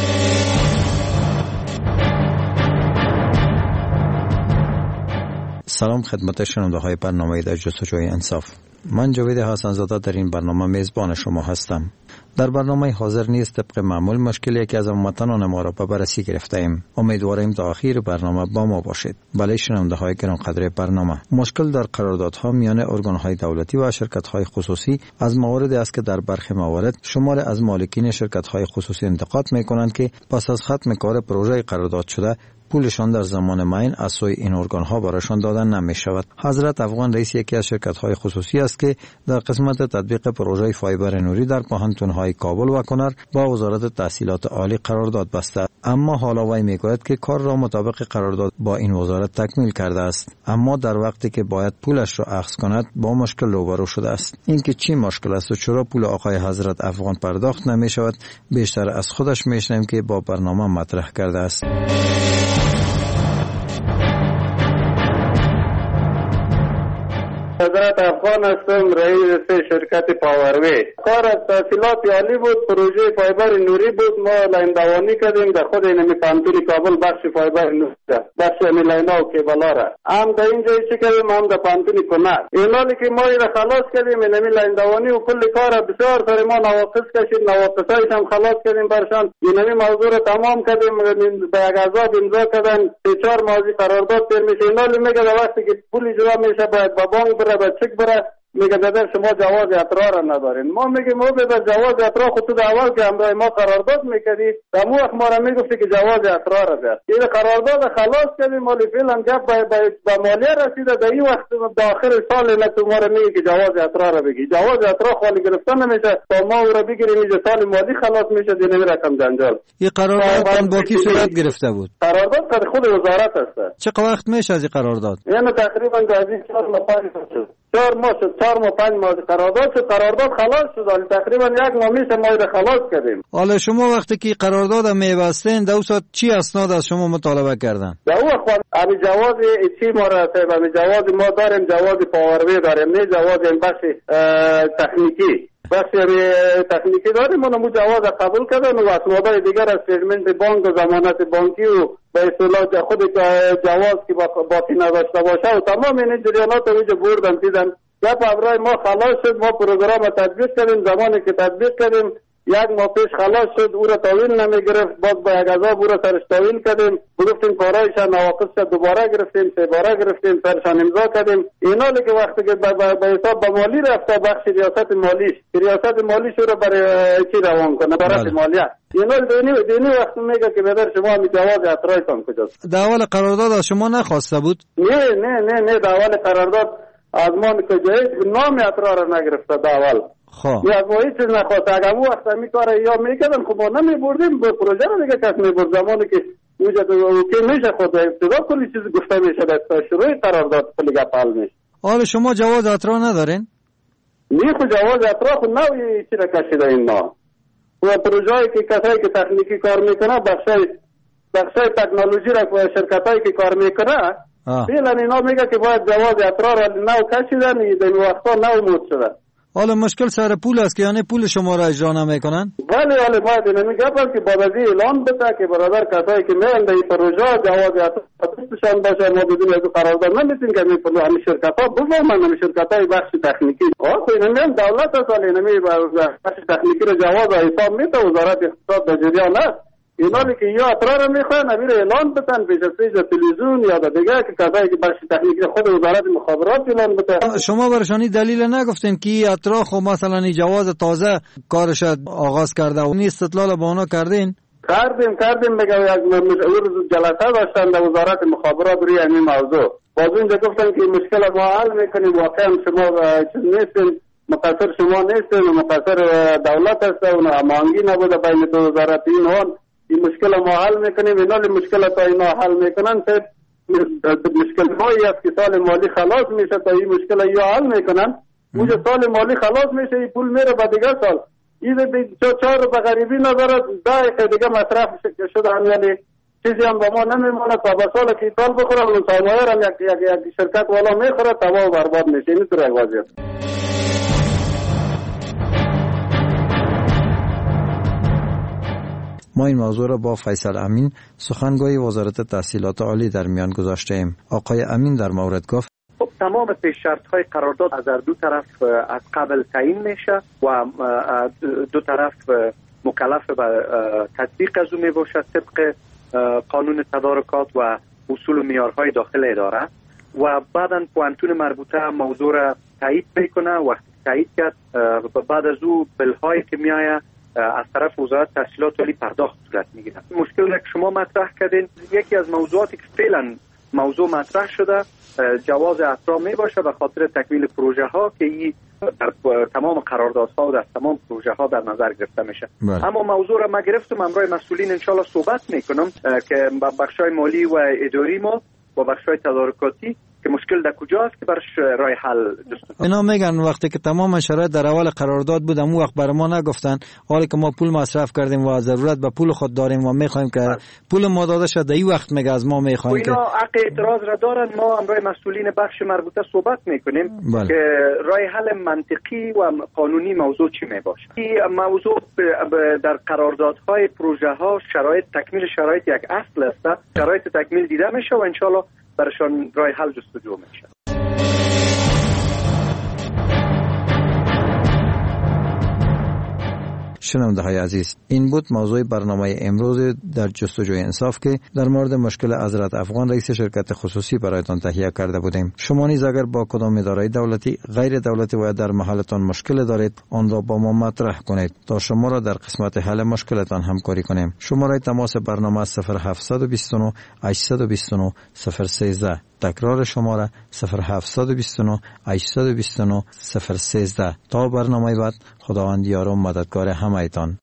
سلام خدمت شنونده های برنامه در جستجوی انصاف. من جاوید حسن زاده در این برنامه میزبان شما هستم. در برنامه حاضر نیست طبق معمول مشکلی که از هموطنان ما را به بررسی گرفته ایم. امیدواریم تا آخر برنامه با ما باشید. بله شنونده های گرانقدر برنامه، مشکل در قراردادها میان ارگان های دولتی و شرکت های خصوصی از مواردی است که در برخی موارد شمار از مالکین شرکت های خصوصی انتقاد می کنند که پس از ختم کار پروژه قرارداد شده پولشان در زمان معین از سوی این ارگان ها برایشان دادن نمی شود. حضرت افغان رئیس یکی از شرکت های خصوصی است که در قسمت تطبیق پروژه فایبر نوری در پوهنتون های کابل و کنر با وزارت تحصیلات عالی قرارداد بسته، اما حالا وی میگوید که کار را مطابق قرارداد با این وزارت تکمیل کرده است، اما در وقتی که باید پولش را اخذ کند با مشکل روبرو شده است. اینکه چی مشکل است و چرا پول آقای حضرت افغان پرداخت نمی شود بیشتر از خودش میشنویم که با برنامه مطرح کرده است. حضرت افغان هستم، رئیس شرکت پاوروی. کار از تحصیلات عالی بود، پروژه فایبر نوری بود. ما لاین دوانی کردیم در خود اینمی پانتون کابل بخش فایبر نوری ده، بخش امی لاینا و کیبلا را هم در اینجا چی کردیم، هم در پانتون کنر. اینالی که ما را خلاص کردیم اینمی لاین دوانی و کل کار بسیار سر ما نواقص کشید، نواقصایش هم خلاص کردیم برشان. اینمی موضوع را تمام کردیم، به یک عذاب امضا کردن، سه چهار ماضی قرارداد تیر میشه. اینالی میگه در وقتی که پول اجرا میشه باید با بانک بره به چک بره، میگه دادر شما جواز اطراح را ندارین. ما میگیم او به جواز اطراح خود تو اول که همراه ما قرارداد میکردید در مو وقت ما را میگفتی که جواز اطراح را بیار. این قرارداد خلاص کردیم، مالی فعلا گپ به مالیه رسیده. در این وقت داخل سال نه تو ما را میگی که جواز اطراح را بگی. جواز اطراح خالی گرفتن نمیشه تا ما او را بگیریم اینجا سال مالی خلاص میشه. دیگه نمی رقم جنجال. این قرارداد با کی صورت گرفته بود؟ قرارداد قد خود وزارت است. چه وقت میشه از این قرارداد؟ یعنی تقریبا از این چهار ماه پنج شد. چهار ماه شد، چهار ماه پنج ماه قرارداد شد. قرارداد خلاص شد، ولی تقریبا یک ماه میشه ما را خلاص کردیم. حالا شما وقتی که قرارداد میبستین در اوسط چی اسناد از شما مطالبه کردن؟ در اون وقت همین جواز چی ما را همین جواز ما داریم، جواز پاوروی داریم، نه جواز این بخش تکنیکی. بخش تکنیکی داریم اونمو جواز قبول کردن و اسنادهای دیگر از استیتمنت بانک و ضمانت بانکی و به اصطلاح خود جواز که باقی نداشته باشه و تمام این جریانات رو اینجا بردن دیدن. یا پابرای ما خلاص شد، ما پروگرام تطبیق کردیم، زمانی که تطبیق کردیم یک ماه پیش خلاص شد، او را تاویل نمی گرفت، باز با یک عذاب او را سرش تاویل کردیم، گفتیم کارایشان نواقص دوباره گرفتیم، سه باره گرفتیم، سرشان امضا کردیم. اینا که وقتی که به حساب با مالی رفته بخش ریاست مالی ریاست مالی شو را برای چی روان کنه برای مالیه اینا دینی دینی وقت میگه که بدر شما می جواز اطرایتان کجاست. داول قرارداد از شما نخواسته بود؟ نه نه نه نه داول قرارداد از ما کجایی نام اطرا را نگرفته داول. خب یا ما هیچ چیز نخواست. اگر او وقت میکاره یا میکردن خب ما نمیبردیم به پروژه رو دیگه کس میبرد. زمانی که اوجه که میشه خود ابتدا کلی چیز گفته میشه تا شروع قرارداد کلی گپال میشه. حالا شما جواز اطرا ندارین؟ نه خود جواز اطرا خود نوی چی را کشیده این نا و پروژه‌ای که کسایی که تکنیکی کار میکنه بخشای بخشای تکنولوژی را شرکتایی که کار میکنه فعلا اینا میگه که باید جواز اطرا را نو کشیدن این وقتا نو مود شده. حالا مشکل سر پول است که یعنی پول شما را اجرا نمیکنن؟ بله بله باید نمیگم که بعد از اعلان بده که برادر کسایی که میان در این پروژه جواز اطراشان باشه ما بدون از قرارداد نمیتونیم که می همین شرکت‌ها بفهمن همین شرکت‌های بخش تکنیکی آخه اینا میان دولت است ولی نمی بخش تکنیکی را جواز حساب میده وزارت اقتصاد در جریان است. اینا که یا اطرا را میخوان امیر اعلان بتن پیش از پیش تلویزیون یا دیگه که کسایی که بخش تکنیکی خود وزارت مخابرات اعلان بده. شما برشانی دلیل نگفتین که اطرا خب مثلا این جواز تازه کارش آغاز کرده و این استدلال با اونا کردین؟ کردیم کردیم میگه یک مسئول جلسه داشتن در وزارت مخابرات روی این موضوع. باز اینجا گفتن که مشکل ما حل میکنیم واقعا شما چیز نیستین مقصر شما نیستین و مقصر دولت هست و هماهنگی نبوده بین دو وزارت این این مشکل ما حل میکنیم اینا مشکلات اینا حل میکنن تا مشکل هایی است که سال مالی خلاص میشه تا این مشکل یا حل میکنن اونجا سال مالی خلاص میشه این پول میره با دیگه سال این چهار رو به غریبی ندارد دقیقه دیگه مصرف شده هم یعنی چیزی هم با ما نمیمونه تا به سال که تال بخورم و سامایر هم یک, یک, یک شرکت والا میخوره تباه و برباد میشه این طور یک وضعیت. ما این موضوع را با فیصل امین سخنگوی وزارت تحصیلات عالی در میان گذاشته ایم. آقای امین در مورد گفت خب تمام پیش شرط های قرارداد از دو طرف از قبل تعیین میشه و دو طرف مکلف به تطبیق از اون میباشد طبق قانون تدارکات و اصول و معیارهای داخل اداره و بعداً پوانتون مربوطه موضوع را تایید میکنه. وقتی تایید کرد بعد از او بل‌هایی که میآید از طرف وزارت تحصیلات عالی پرداخت صورت میگیره. مشکلی که شما مطرح کردین یکی از موضوعاتی که فعلا موضوع مطرح شده جواز اطرا می باشه به خاطر تکمیل پروژه ها که این در تمام قراردادها و در تمام پروژه ها در نظر گرفته میشه. بله. اما موضوع را ما گرفتم امروز مسئولین انشالله صحبت میکنم که بخشای مالی و اداری ما و بخشای تدارکاتی که مشکل در کجاست که برش راه حل جستجو. اینا میگن وقتی که تمام شرایط در اول قرارداد بود اون وقت بر ما نگفتن حالی که ما پول مصرف کردیم و ضرورت به پول خود داریم و میخوایم که پول ما داده شده این وقت میگه از ما میخوایم که اینا حق اعتراض را دارن. ما امروز مسئولین بخش مربوطه صحبت میکنیم بله. که راه حل منطقی و قانونی موضوع چی میباشه. این موضوع در قراردادهای پروژه ها شرایط تکمیل شرایط یک اصل است. شرایط تکمیل دیده میشه و ان شاءالله برشان راه حل جستجو میشه. شنونده های عزیز این بود موضوع برنامه امروز در جستجوی انصاف که در مورد مشکل حضرت افغان رئیس شرکت خصوصی برایتان تهیه کرده بودیم. شما نیز اگر با کدام اداره دولتی غیر دولتی و در محلتان مشکل دارید آن را با ما مطرح کنید تا شما را در قسمت حل مشکلتان همکاری کنیم. شماره تماس برنامه صفر هفت دو نه هشت دو نه صفر یک سه تکرار شماره صفر هفت دو نه هشت دو نه صفر یک سه. تا برنامه بعد خداوند یار و مددگار همه ایتان.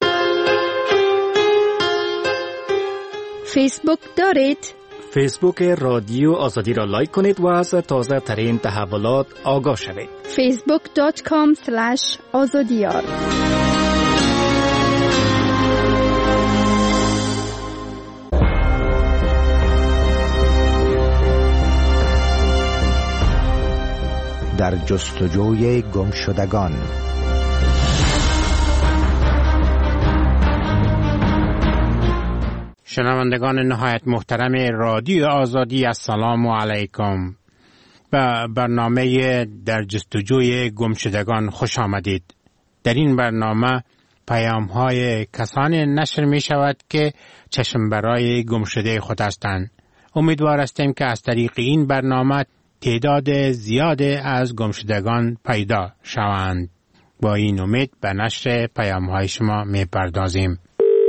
فیسبوک دارید؟ فیسبوک رادیو آزادی را لایک کنید و از تازه ترین تحولات آگاه شوید. فیسبوک دات کام سلش آزادیار. در جستجوی گم شدگان شنوندگان نهایت محترم رادیو آزادی، السلام علیکم. به برنامه در جستجوی گمشدگان خوش آمدید. در این برنامه پیام های کسانی نشر می شود که چشم برای گمشده خود هستند. امیدوار هستیم که از طریق این برنامه تعداد زیادی از گمشدگان پیدا شوند. با این امید به نشر پیام های شما می پردازیم.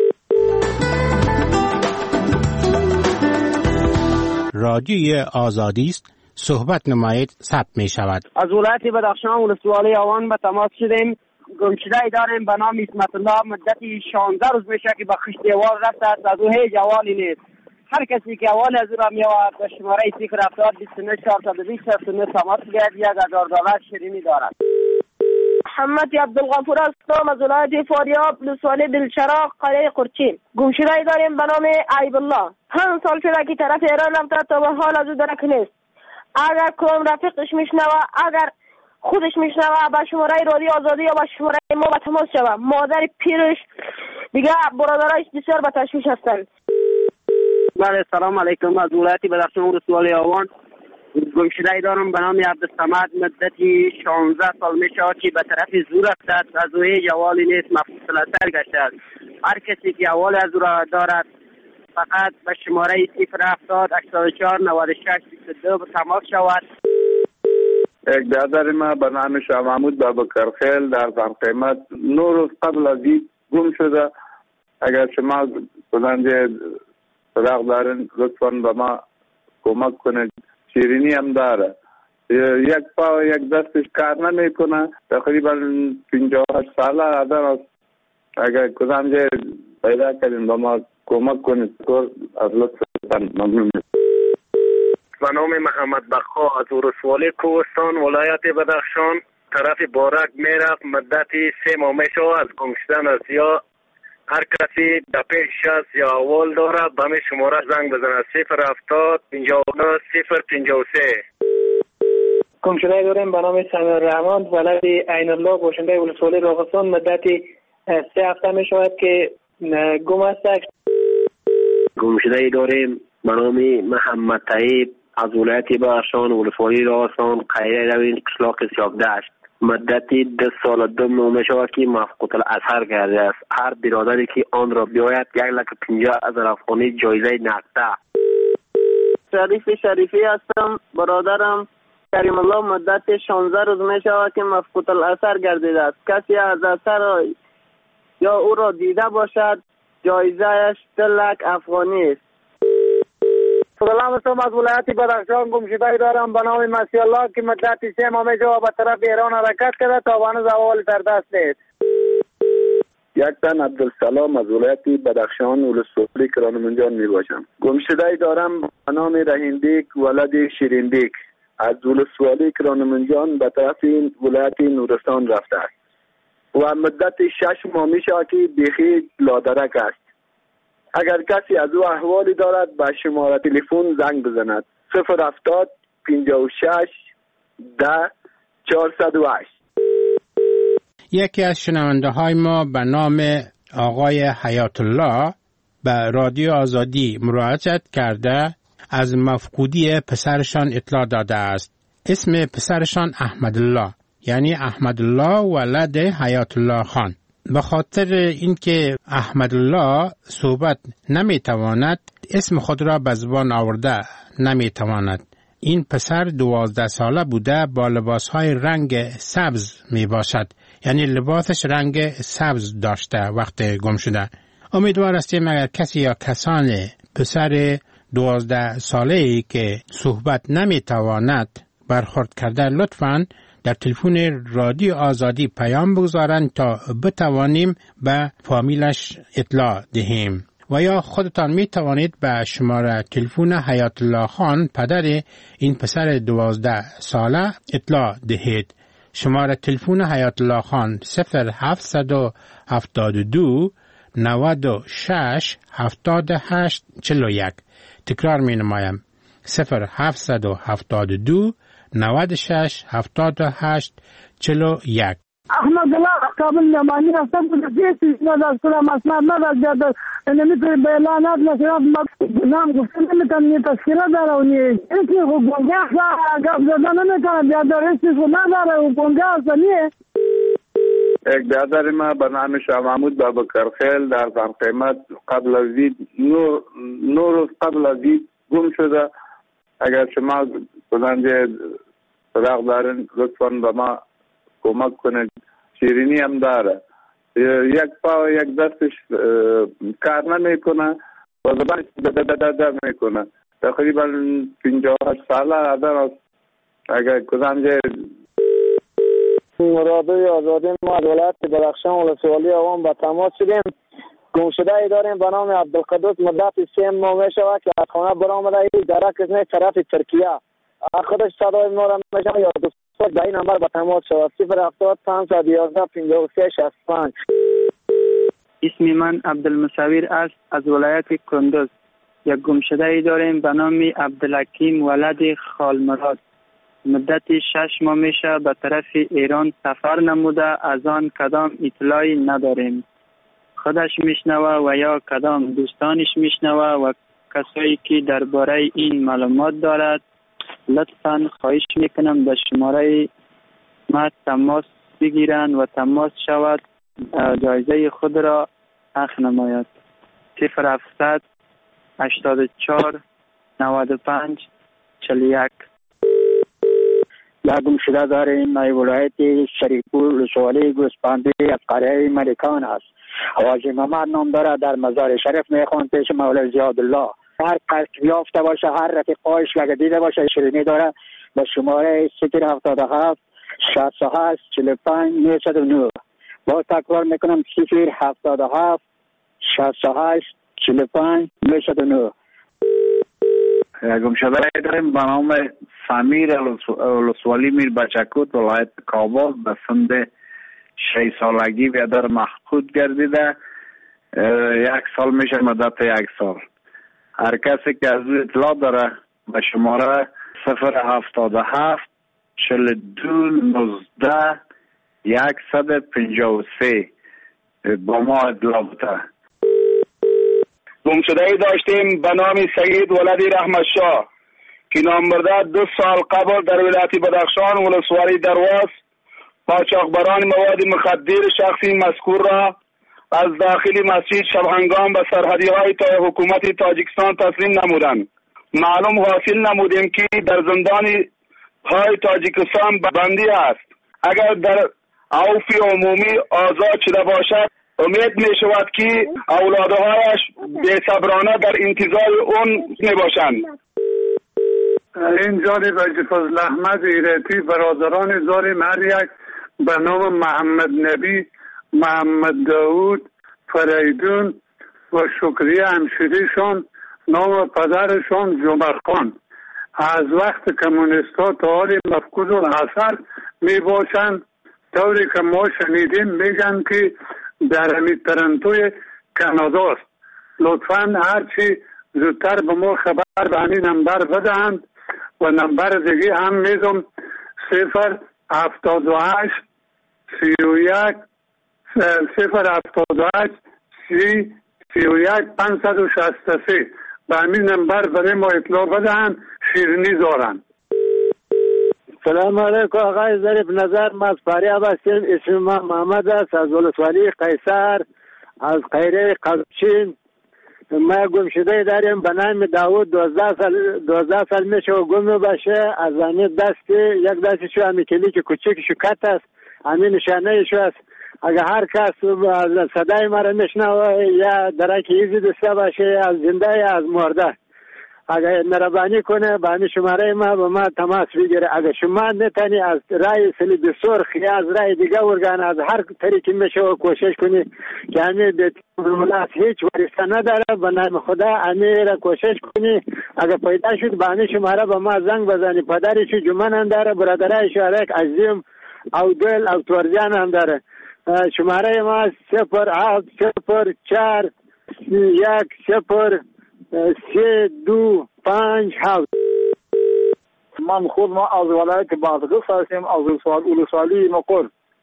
رادیوی آزادی است، صحبت نمایید، ثبت می شود. از ولایت بدخشان ولسوالی آوان به تماس شدیم. گمشده داریم به نام اسمت الله، مدتی شانزده روز میشه که به خشت دیوار رفته است، از او هیچ احوالی نیست. هر کسی که احوال از او را میآورد به شماره صفر هفتاد بیست و نه چهارصد و بیست شصت و نه تماس گیرد. یک هزار دلار شیرینی دارد. محمد عبدالغفور هستم از ولایت فاریاب ولسوالی دلچراغ قلعه قرچین. گمشده داریم به نام عیب الله. پنج سال شده که طرف ایران رفته تا به حال از او درک نیست. اگر کدام رفیقش میشنوه، اگر خودش میشنوه، به شماره رادیو آزادی یا به شماره ما به تماس شوه. مادر پیرش دیگه برادرایش بسیار به تشویش هستند. بله، سلام علیکم. از ولایت بدخشان ولسوالی آوان گمشده دارم به نام عبدالصمد، مدتی شانزده سال میشه که به طرف زور رفته است، از او هیچ احوالی نیست، مفصل اثر گشته است. هر کسی که احوال از او را دارد فقط به شماره صفر هفتاد هشتاد و چهار نود و شش بیست و دو تماس شود. یک برادر ما به نام شاه محمود بابکرخیل در قیمت نو روز قبل از این گم شده. اگر شما کننده صداق دارین لطفاً به ما کمک کنید. شیرینی هم داره، یک پا و یک دستش کار نمیکنه، تقریبا پنجاه و هشت ساله آدم است. اگر کدام جای پیدا کردین به ما کمک کنید، از لطفاً ممنون. به نام محمد بخا از ولسوالی کوهستان ولایت بدخشان طرف بارک میرفت. مدتی سه ماه میشه از گم شدن است. یا هر کسی در پیش است یا اول داره به می شماره زنگ بزنه صفر هفتاد پنجاه و نه صفر پنجاه و سه. گمشده داریم به نام سمیر رحمان ولد عین الله باشنده ولسوالی راغستان. مدتی سه هفته می شود که گم است. گمشده داریم به نام محمد طیب از ولایت بدخشان ولسوالی راغستان قریه روین قشلاق سیاکدشت. مدتی ده سال دو ماه می شود که مفقود الاثر کرده است. هر برادری که آن را بیاید یک لک پنجاه هزار افغانی جایزه نقده. شریف شریفی هستم، برادرم کریم الله مدت شانزده روز می شود که مفقود الاثر گردیده است. کسی از اثر یا او را دیده باشد جایزهش ده لک افغانی است. سلام علیکم. از ولایت بدخشان گمشده دارم به نام مسیح الله که مدت سه ماه میشه و به طرف ایران حرکت کرده تا هنوز احوال در دست نیست. یک تن عبدالسلام از ولایت بدخشان ولسوالی کرانمنجان می باشم. گمشده دارم به نام رهیندیک ولد شیریندیک از ولسوالی کرانمنجان به طرف این ولایت نورستان رفته است و مدت شش ماه میشه که بیخی لادرک است. اگر کسی از او احوالی دارد به شماره تلفن زنگ بزند صفر هفتاد پنجاه و شش ده چهارصد و هشت. یکی از شنونده های ما به نام آقای حیات الله به رادیو آزادی مراجعه کرده از مفقودی پسرشان اطلاع داده است. اسم پسرشان احمد الله، یعنی احمد الله ولد حیات الله خان. به خاطر اینکه احمد الله صحبت نمیتواند، اسم خود را به زبان آورده نمیتواند. این پسر دوازده ساله بوده، با لباسهای رنگ سبز می باشد، یعنی لباسش رنگ سبز داشته وقت گم شده. امیدوار هستیم اگر کسی یا کسان پسر دوازده ساله‌ای که صحبت نمیتواند برخورد کرده، لطفاً در تلفن رادیو آزادی پیام بگذارند تا بتوانیم به فامیلش اطلاع دهیم. و یا خودتان می توانید به شماره تلفن حیات الله خان پدر این پسر دوازده ساله اطلاع دهید. شماره تلفن حیات الله خان صفر هفتصد و هفتاد و دو نود و شش هفتاد و هشت چهل و یک. تکرار می نمایم صفر هفتصد و هفتاد و دو نود و شش هفتاد و هشت چهل و یک. احمد الله کابل نمانی هستم که دیگه نداشت کنم اسناد نداشت نمیتونه به اعلانات نشریات نام گفته نمیتونم یه تشکیله داره و نیه اینکه حکومگاه گفت زدن نمیتونه بیادر هیچی رو نداره حکومگاه هست نیه. یک برادر ما به نام شاه محمود بابکرخیل در قیمت قبل از این نو نو روز قبل از این گم شده. اگر شما کننده صداق دارین لطفاً به ما کمک کنید. شیرینی هم داره، یک پا و یک دستش کار نمیکنه و زبانش دد میکنه. تقریبا پنجاه و هشت ساله آدم است. اگر کننده مرابط آزادی ما از ولایت بدخشان ولسوالی عوام به تماس شدیم. گمشده ای داریم به نام عبدالقدوس مدت سه ماه می شود که از خانه برآمده ای در کشور طرف ترکیه. خودش صدای ما را میشنوه یا دوست به این نمبر به تماس شود صفر هفتاد پانصد و یازده پنجاه و سه شصت و پنج. اسم من عبدالمصور است از ولایت کندوز. یک گمشده ای داریم به نام عبدالحکیم ولد خالمراد. مدت شش ماه میشه به طرف ایران سفر نموده، از آن کدام اطلاعی نداریم. خودش میشنوه و یا کدام دوستانش میشنوه و کسایی که درباره این معلومات دارد لطفاً خواهش میکنم به شماره ما تماس بگیرند و تماس شود جایزه خود را اخذ نماید. صفر هفتصد هشتاد و چهار نود و پنج چهل و یک. گم شده داریم نایب ولایت شریفپور ولسوالی گوسپندی از قریه ملکان است. حاجی محمد نام داره، در مزار شریف میخوان پیش مولای زیادالله. هر کس یافته باشه، هر رفیقایش اگه دیده باشه شیرینی داره به شماره صفر هفتاد و هفت شصت و هشت چهل و پنج نود و نه. با تکرار میکنم صفر هفتاد و هفت شصت و هشت چهل و پنج نود و نه. گمشده داریم به نام سمیر ولسوالی میر بچکوت ولایت کابل به سن شش سالگی بیادر مفقود گردیده. یک سال میشه مدت یک سال. هر کسی که از او اطلاع داره به شماره صفر هفتاد و هفت چهل و دو نوزده صد و پنجاه و سه با ما اطلاع بده. گمشده ای داشتیم به نام سید ولدی رحمت شاه که نامبرده دو سال قبل در ولایت بدخشان ولسوالی درواز قاچاقبران مواد مخدر شخصی مذکور را از داخل مسجد شبهنگام به سرحدی های تا حکومت تاجیکستان تسلیم نمودند. معلوم حاصل نمودیم که در زندان های تاجیکستان بندی است. اگر در عفو عمومی آزاد شده باشد امید می شود که اولادهایش بی‌صبرانه در انتظار اون می باشند. این جانب از فضل احمد ایرتی برادران داریم هر یک به نام محمد نبی، محمد داود، فریدون و شکریه همشیریشان نام پدرشان جمعه خان از وقت کمونیستا تا حال مفقود الاثر می باشند. طوری که ما شنیدیم میگن که در همین ترنتوی کانادا است. لطفاً هرچی زودتر به ما خبر به همین نمبر بدهند و نمبر دیگه هم میدم صفر هفتاد و هشت سی و یک صفر هفتاد و هشت سی سی و یک پانصد و شصت و سه به همین نمبر برای ما اطلاع بدهند. شیرینی دارند. سلام علیکم آقای ظریف نظر، ما از فاریاب هستیم. اسم ما محمد است از ولسوالی قیصر از قیره قبچین. ما گمشده داریم به نام داود دوازده سال دوازده سال میشه و گم باشه. از همین دست یک دستشو همین کلی که کوچکشو کت است، همین نشانه شو است. اگر هر کس صدای ما را میشنوه یا درک ایزی دسته باشه از زنده یا از مرده، اگر نربانی کنه به همین شماره ما با ما تماس بگیره. اگر شما نتانی از رای سلیب سرخ یا از رای دیگه ورگان از هر طریقی میشه و کوشش کنی که همین دولت هیچ وارثه نداره به نام خدا همین را کوشش کنی. اگر پیدا شد به همین شماره با ما زنگ بزنی. پدرش جمعه هم داره، برادرش شارک عزیم او دل او تورجان هم داره. شماره ما صفر هفت صفر چار یک صفر سه دو پنج هفت. من خود ما از ولایت بادغیس هستیم، از ولسوالی مقر.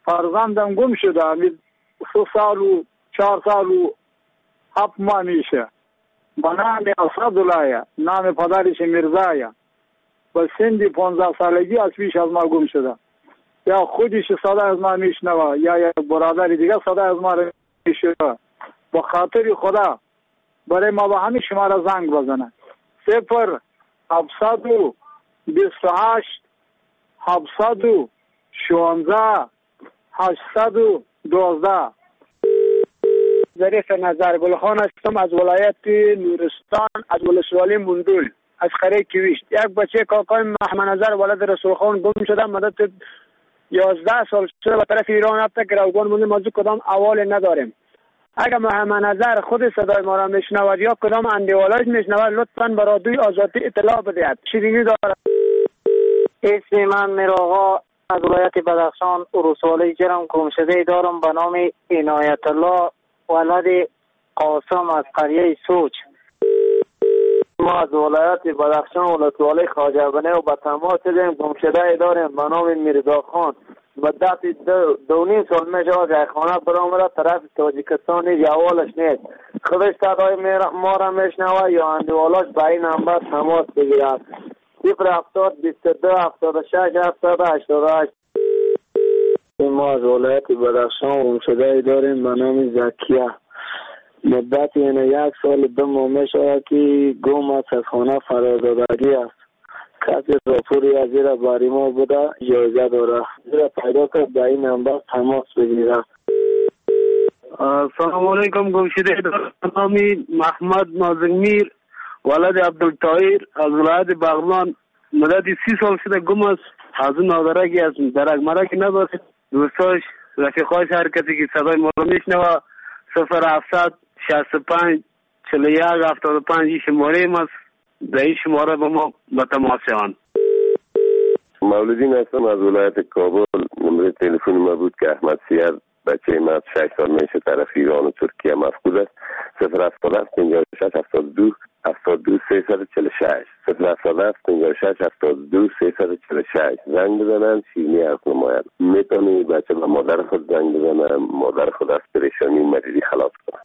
فرزندم گم شده، سه سال و چهار سال و هفت ماه میشه. با نام اسدالله، نام پدرش میرزایه. با سن پانزده سالگی از پیش از ما گم شده. یا خودش صدا از ما میشنوه یا یک برادر دیگه صدا از ما میشنوه. با خاطر خدا برای ما به همین شماره زنگ بزنه. صفر هفتصد و بیست و هشت هفتصد و شانزده هشتصد و دوازده. ظریف نظر گلخان هستم از ولایت نورستان، از ولسوالی مندول، از قریه کویشت. یک بچه کاکای محمد نظر ولد رسول خان گم شده. مدت یازده سال شده به طرف ایران رفته که روگان مونده. موضوع کدام احوال نداریم. اگر محمد نظر خود صدای ما را میشنود یا کدام اندیوالاش میشنود لطفاً به رادیوی آزادی اطلاع بدهید. شیرینی دارد. اسم من میرآقا از ولایت بدخشان ولسوالی جرم گم شده دارم به نام عنایت الله ولد قاسم از قریه سوچ. ما از ولایت بدخشان ولسوالی خواجه بنه و به تماس شدیم. گم شده داریم به نام میرزا خان. مدت دو, دو نیم سال میشه از یک خانه برآمده طرف تاجیکستان. جوالش نیست. خودش صدای ما را میشنوه یا اندیوالاش به این نمبر تماس بگیرد. صفر هفتاد بیست و دو هفتاد و شش هفتاد و هشتاد و هشت. ما از ولایت بدخشان گم شده داریم به نام زکیه. مدت یعنی یک سال دو ماه میشه که گم است. از خانه فرازادگی است. کسی راپوری از زیر باری ما بوده اجازه داره. زیر پیدا کرد به این نمبر تماس بگیره. سلام علیکم. گم شده دارم نامی محمد نازمیر ولد عبدالطاهر از ولایت بغلان. مدت سی سال شده گم است. از اون نادرگی است. درک مرکی نداره. دوستاش رفیقاش هر کسی که صدای ما رو میشنوه صفر هفتصد شصت و پنج چهل و یک هفتاد و پنج شماره ماست. در این شماره با ما به تماس شوند. مولودین هستم از ولایت کابل. نمره تلفن ما بود که احمد سیر بچه من شش سال میشه طرف ایران و ترکیه مفقود است. صفر هفتاد هفت پنجاه و شش هفتاد و دو هفتاد و دو سیصد و چهل و شش. صفر هفتاد هفت پنجاه و شش هفتاد و دو سیصد و چهل و شش. زنگ بزنن شیرینی عرض نماید. میتونی بچه به مادر خود زنگ بزنن. مادر خود از پریشانی مریضی خلاص کنه.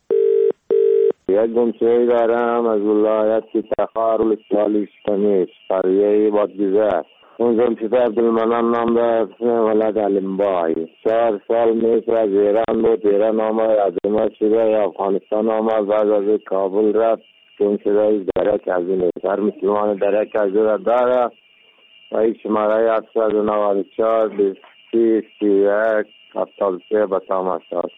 یک گم شده دارم از ولایت تخار ولسوالی شمیش قریه بادگیزه. اون گم شده عبدالمنان نام دارد ولد علمبای. چهار سال میشه از ایران بود. ایران آمد عظمت شده یا افغانستان آمد. بعد از کابل رفت. گم شده درک از این هر مسلمان درک از این داره و این شماره هفتصد و نود و چهار بیست سی سی یک هفتاد و سه به تماس است.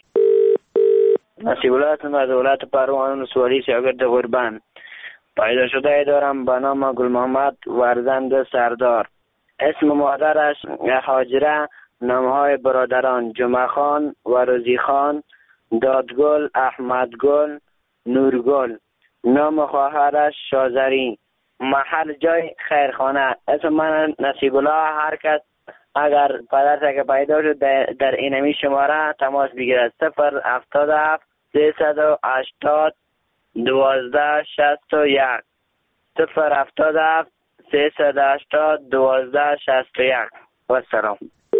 نصیب اللهتون از ولایت پروان ولسوالی شاگرد قربان. پیدا شده دارم به نام گل محمد ورزند سردار. اسم مادرش هاجره. نامهای برادران جمعه خان و روزی خان، دادگل، احمدگل، نورگل. نام خواهرش شازری. محل جای خیرخانه. اسم من نصیب الله. هر کس اگر پدرش که پیدا شد در اینمی شماره تماس بگیرد. صفر هفتاد هفت سیصد و هشتاد دوازده شصت و یک. صفر هفتاد هفت سیصد و هشتاد دوازده شصت و یک. و سلام.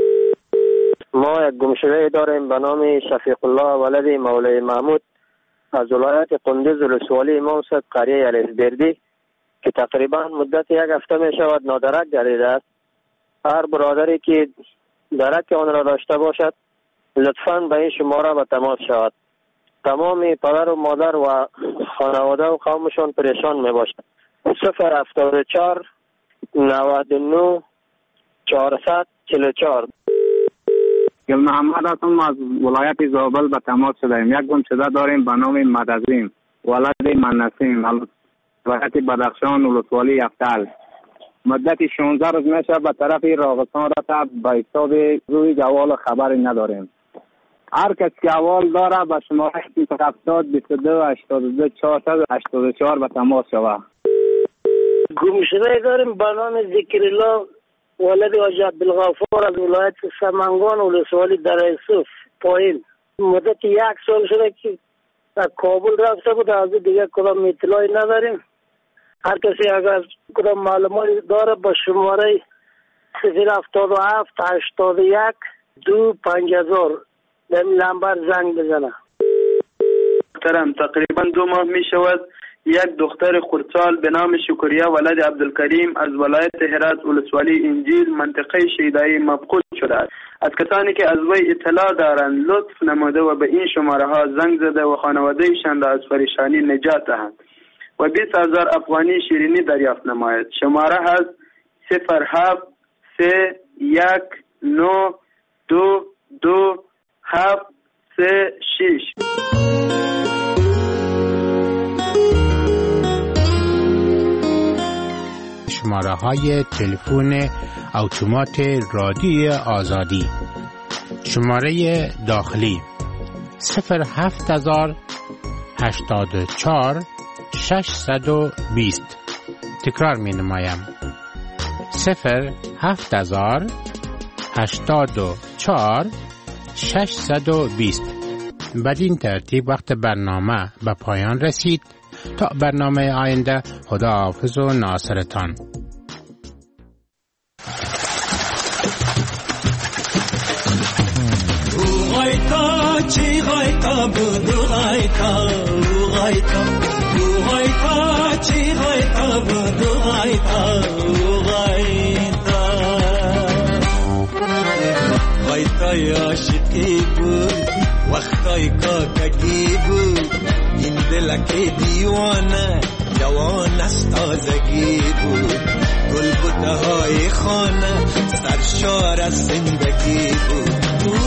ما یک گمشده داریم به نام شفیق الله ولد مولای محمود از ولایت قندوز ولسوالی امام صاحب قریه الفبردی که تقریبا مدت یک هفته می شود نادرک گردیده است. هر برادری که درک آن را داشته باشد لطفاً به این شماره به تماس شود. تمام پدر و مادر و خانواده و قومشان پریشان می باشد. صفر هفتاد و چهار نود و نه چهارصد چهل و چهار. گل محمد هستم از ولایت زابل به تماس شدیم. یک گم شده داریم به نام مدزیم ولد منسیم ولایت بدخشان ولسوالی یفتل. مدت شانزده روز میشه به طرف راغستان رفته. به حساب روی جوال خبری نداریم. هر کس که اول داره به شماره هفتاد بیست و دو هشتاد و دو چهارصد و هشتاد و چهار به تماس شود. گم شده داریم به نام ذکرالله ولد حاج عبدالغفار از ولایت سمنگان ولسوالی در یوسف پایین. مدت یک سال شده که در کابل رفته بود. از دیگه کدام اطلاعی نداریم. هر کسی اگر کدام معلوماتی داره با شماره صفر هفتاد و هفت هشتاد و یک دو پنج هزار در نمبر زنگ بزنه. محترم، تقریبا دو ماه می شود یک دختر خردسال به نام شکریه ولد عبدالکریم از ولایت هرات ولسوالی انجیل منطقه شیدایی مفقود شده است. از کسانی که از وی اطلاع دارند لطف نموده و به این شماره ها زنگ زده و خانوادهشان را از پریشانی نجات دهند و بیست هزار افغانی شیرینی دریافت نماید. شماره هست صفر هفت سه یک نو دو دو هفت سه شش. شماره های تلفن اتومات رادیوی آزادی. شماره داخلی صفر هفت هزار هشتاد و چهار ششصد و بیست. تکرار می نمایم صفر هفت هزار هشتاد و چهار ششصد و بیست. بدین ترتیب وقت برنامه به پایان رسید. تا برنامه آینده، خداحافظ و ناصرتان. غایتا چی غایتا بود غایتا غایتا غایتا چی غایتا بود غایتا غایتا غایتای عاشقی بود وقتای کاکگی بود این دلک دیوانه جوان است تازگی بود گل بوته های خانه سرشار از زندگی بود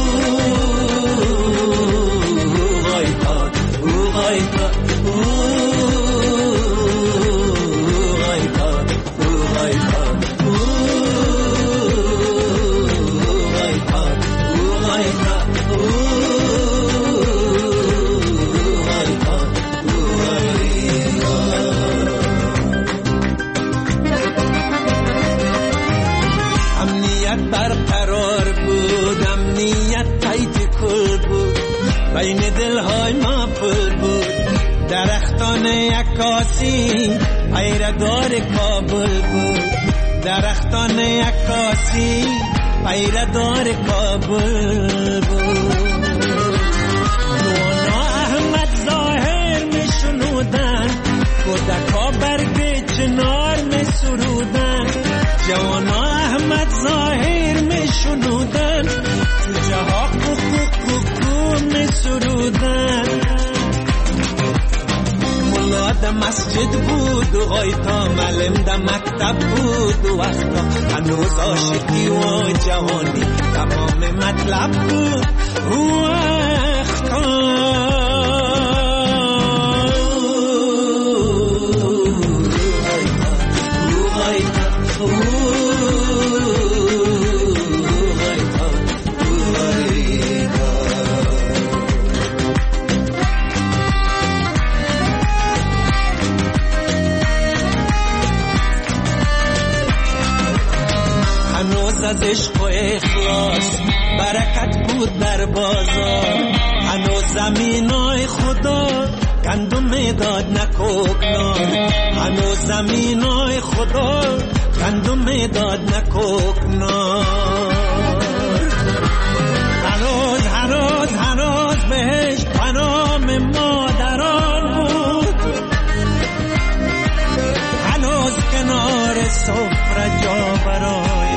غایتا غایتا غایتا غایتا برقرار بود، امنیت تایت کل بود، بین دلهای ما پر بود، درختان عکاسی پیردار کابل بود، درختان عکاسی پیردار کابل بود. نونا احمد ظاهر می شنودن، کودکا برگ چنار می سرودن، جوانا احمد ظاهر می شنودن، تو جها کوکو کوکو می سرودن. ملا ده مسجد بود و غایتا معلم ده مکتب بود و وقتا هنوز عاشقی و جوانی تمام مطلب بود و وقتا از عشق و اخلاص برکت بود در بازار، هنوز زمینای خدا گندم داد نکوکنار، هنوز زمینای خدا گندم داد نکوکنار. هنوز هنوز هنوز بهش پنام مادران بود، هنوز کنار سفره جا برای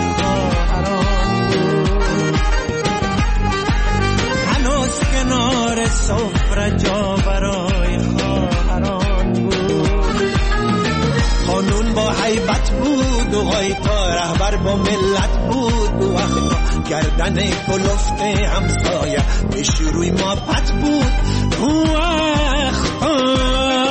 کنار سفره جا برای خواهران بود. قانون با حیبت بود و غایتا رهبر با ملت بود و وقتا گردن کلفت همسایه پیش روی ما پت بود و وقتا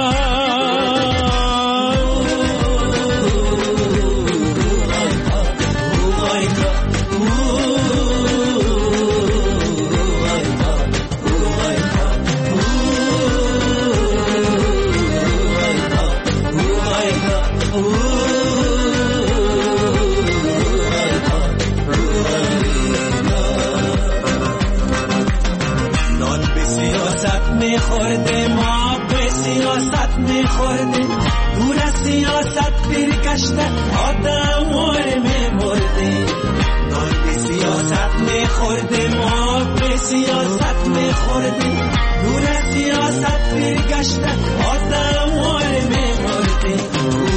میخورده ما به سیاست میخورده، دور از سیاست برگشته آدم وار میمرده. نان به سیاست میخورده میخورده ما به سیاست میخورده دور سیاست برگشته آدم وار میمرده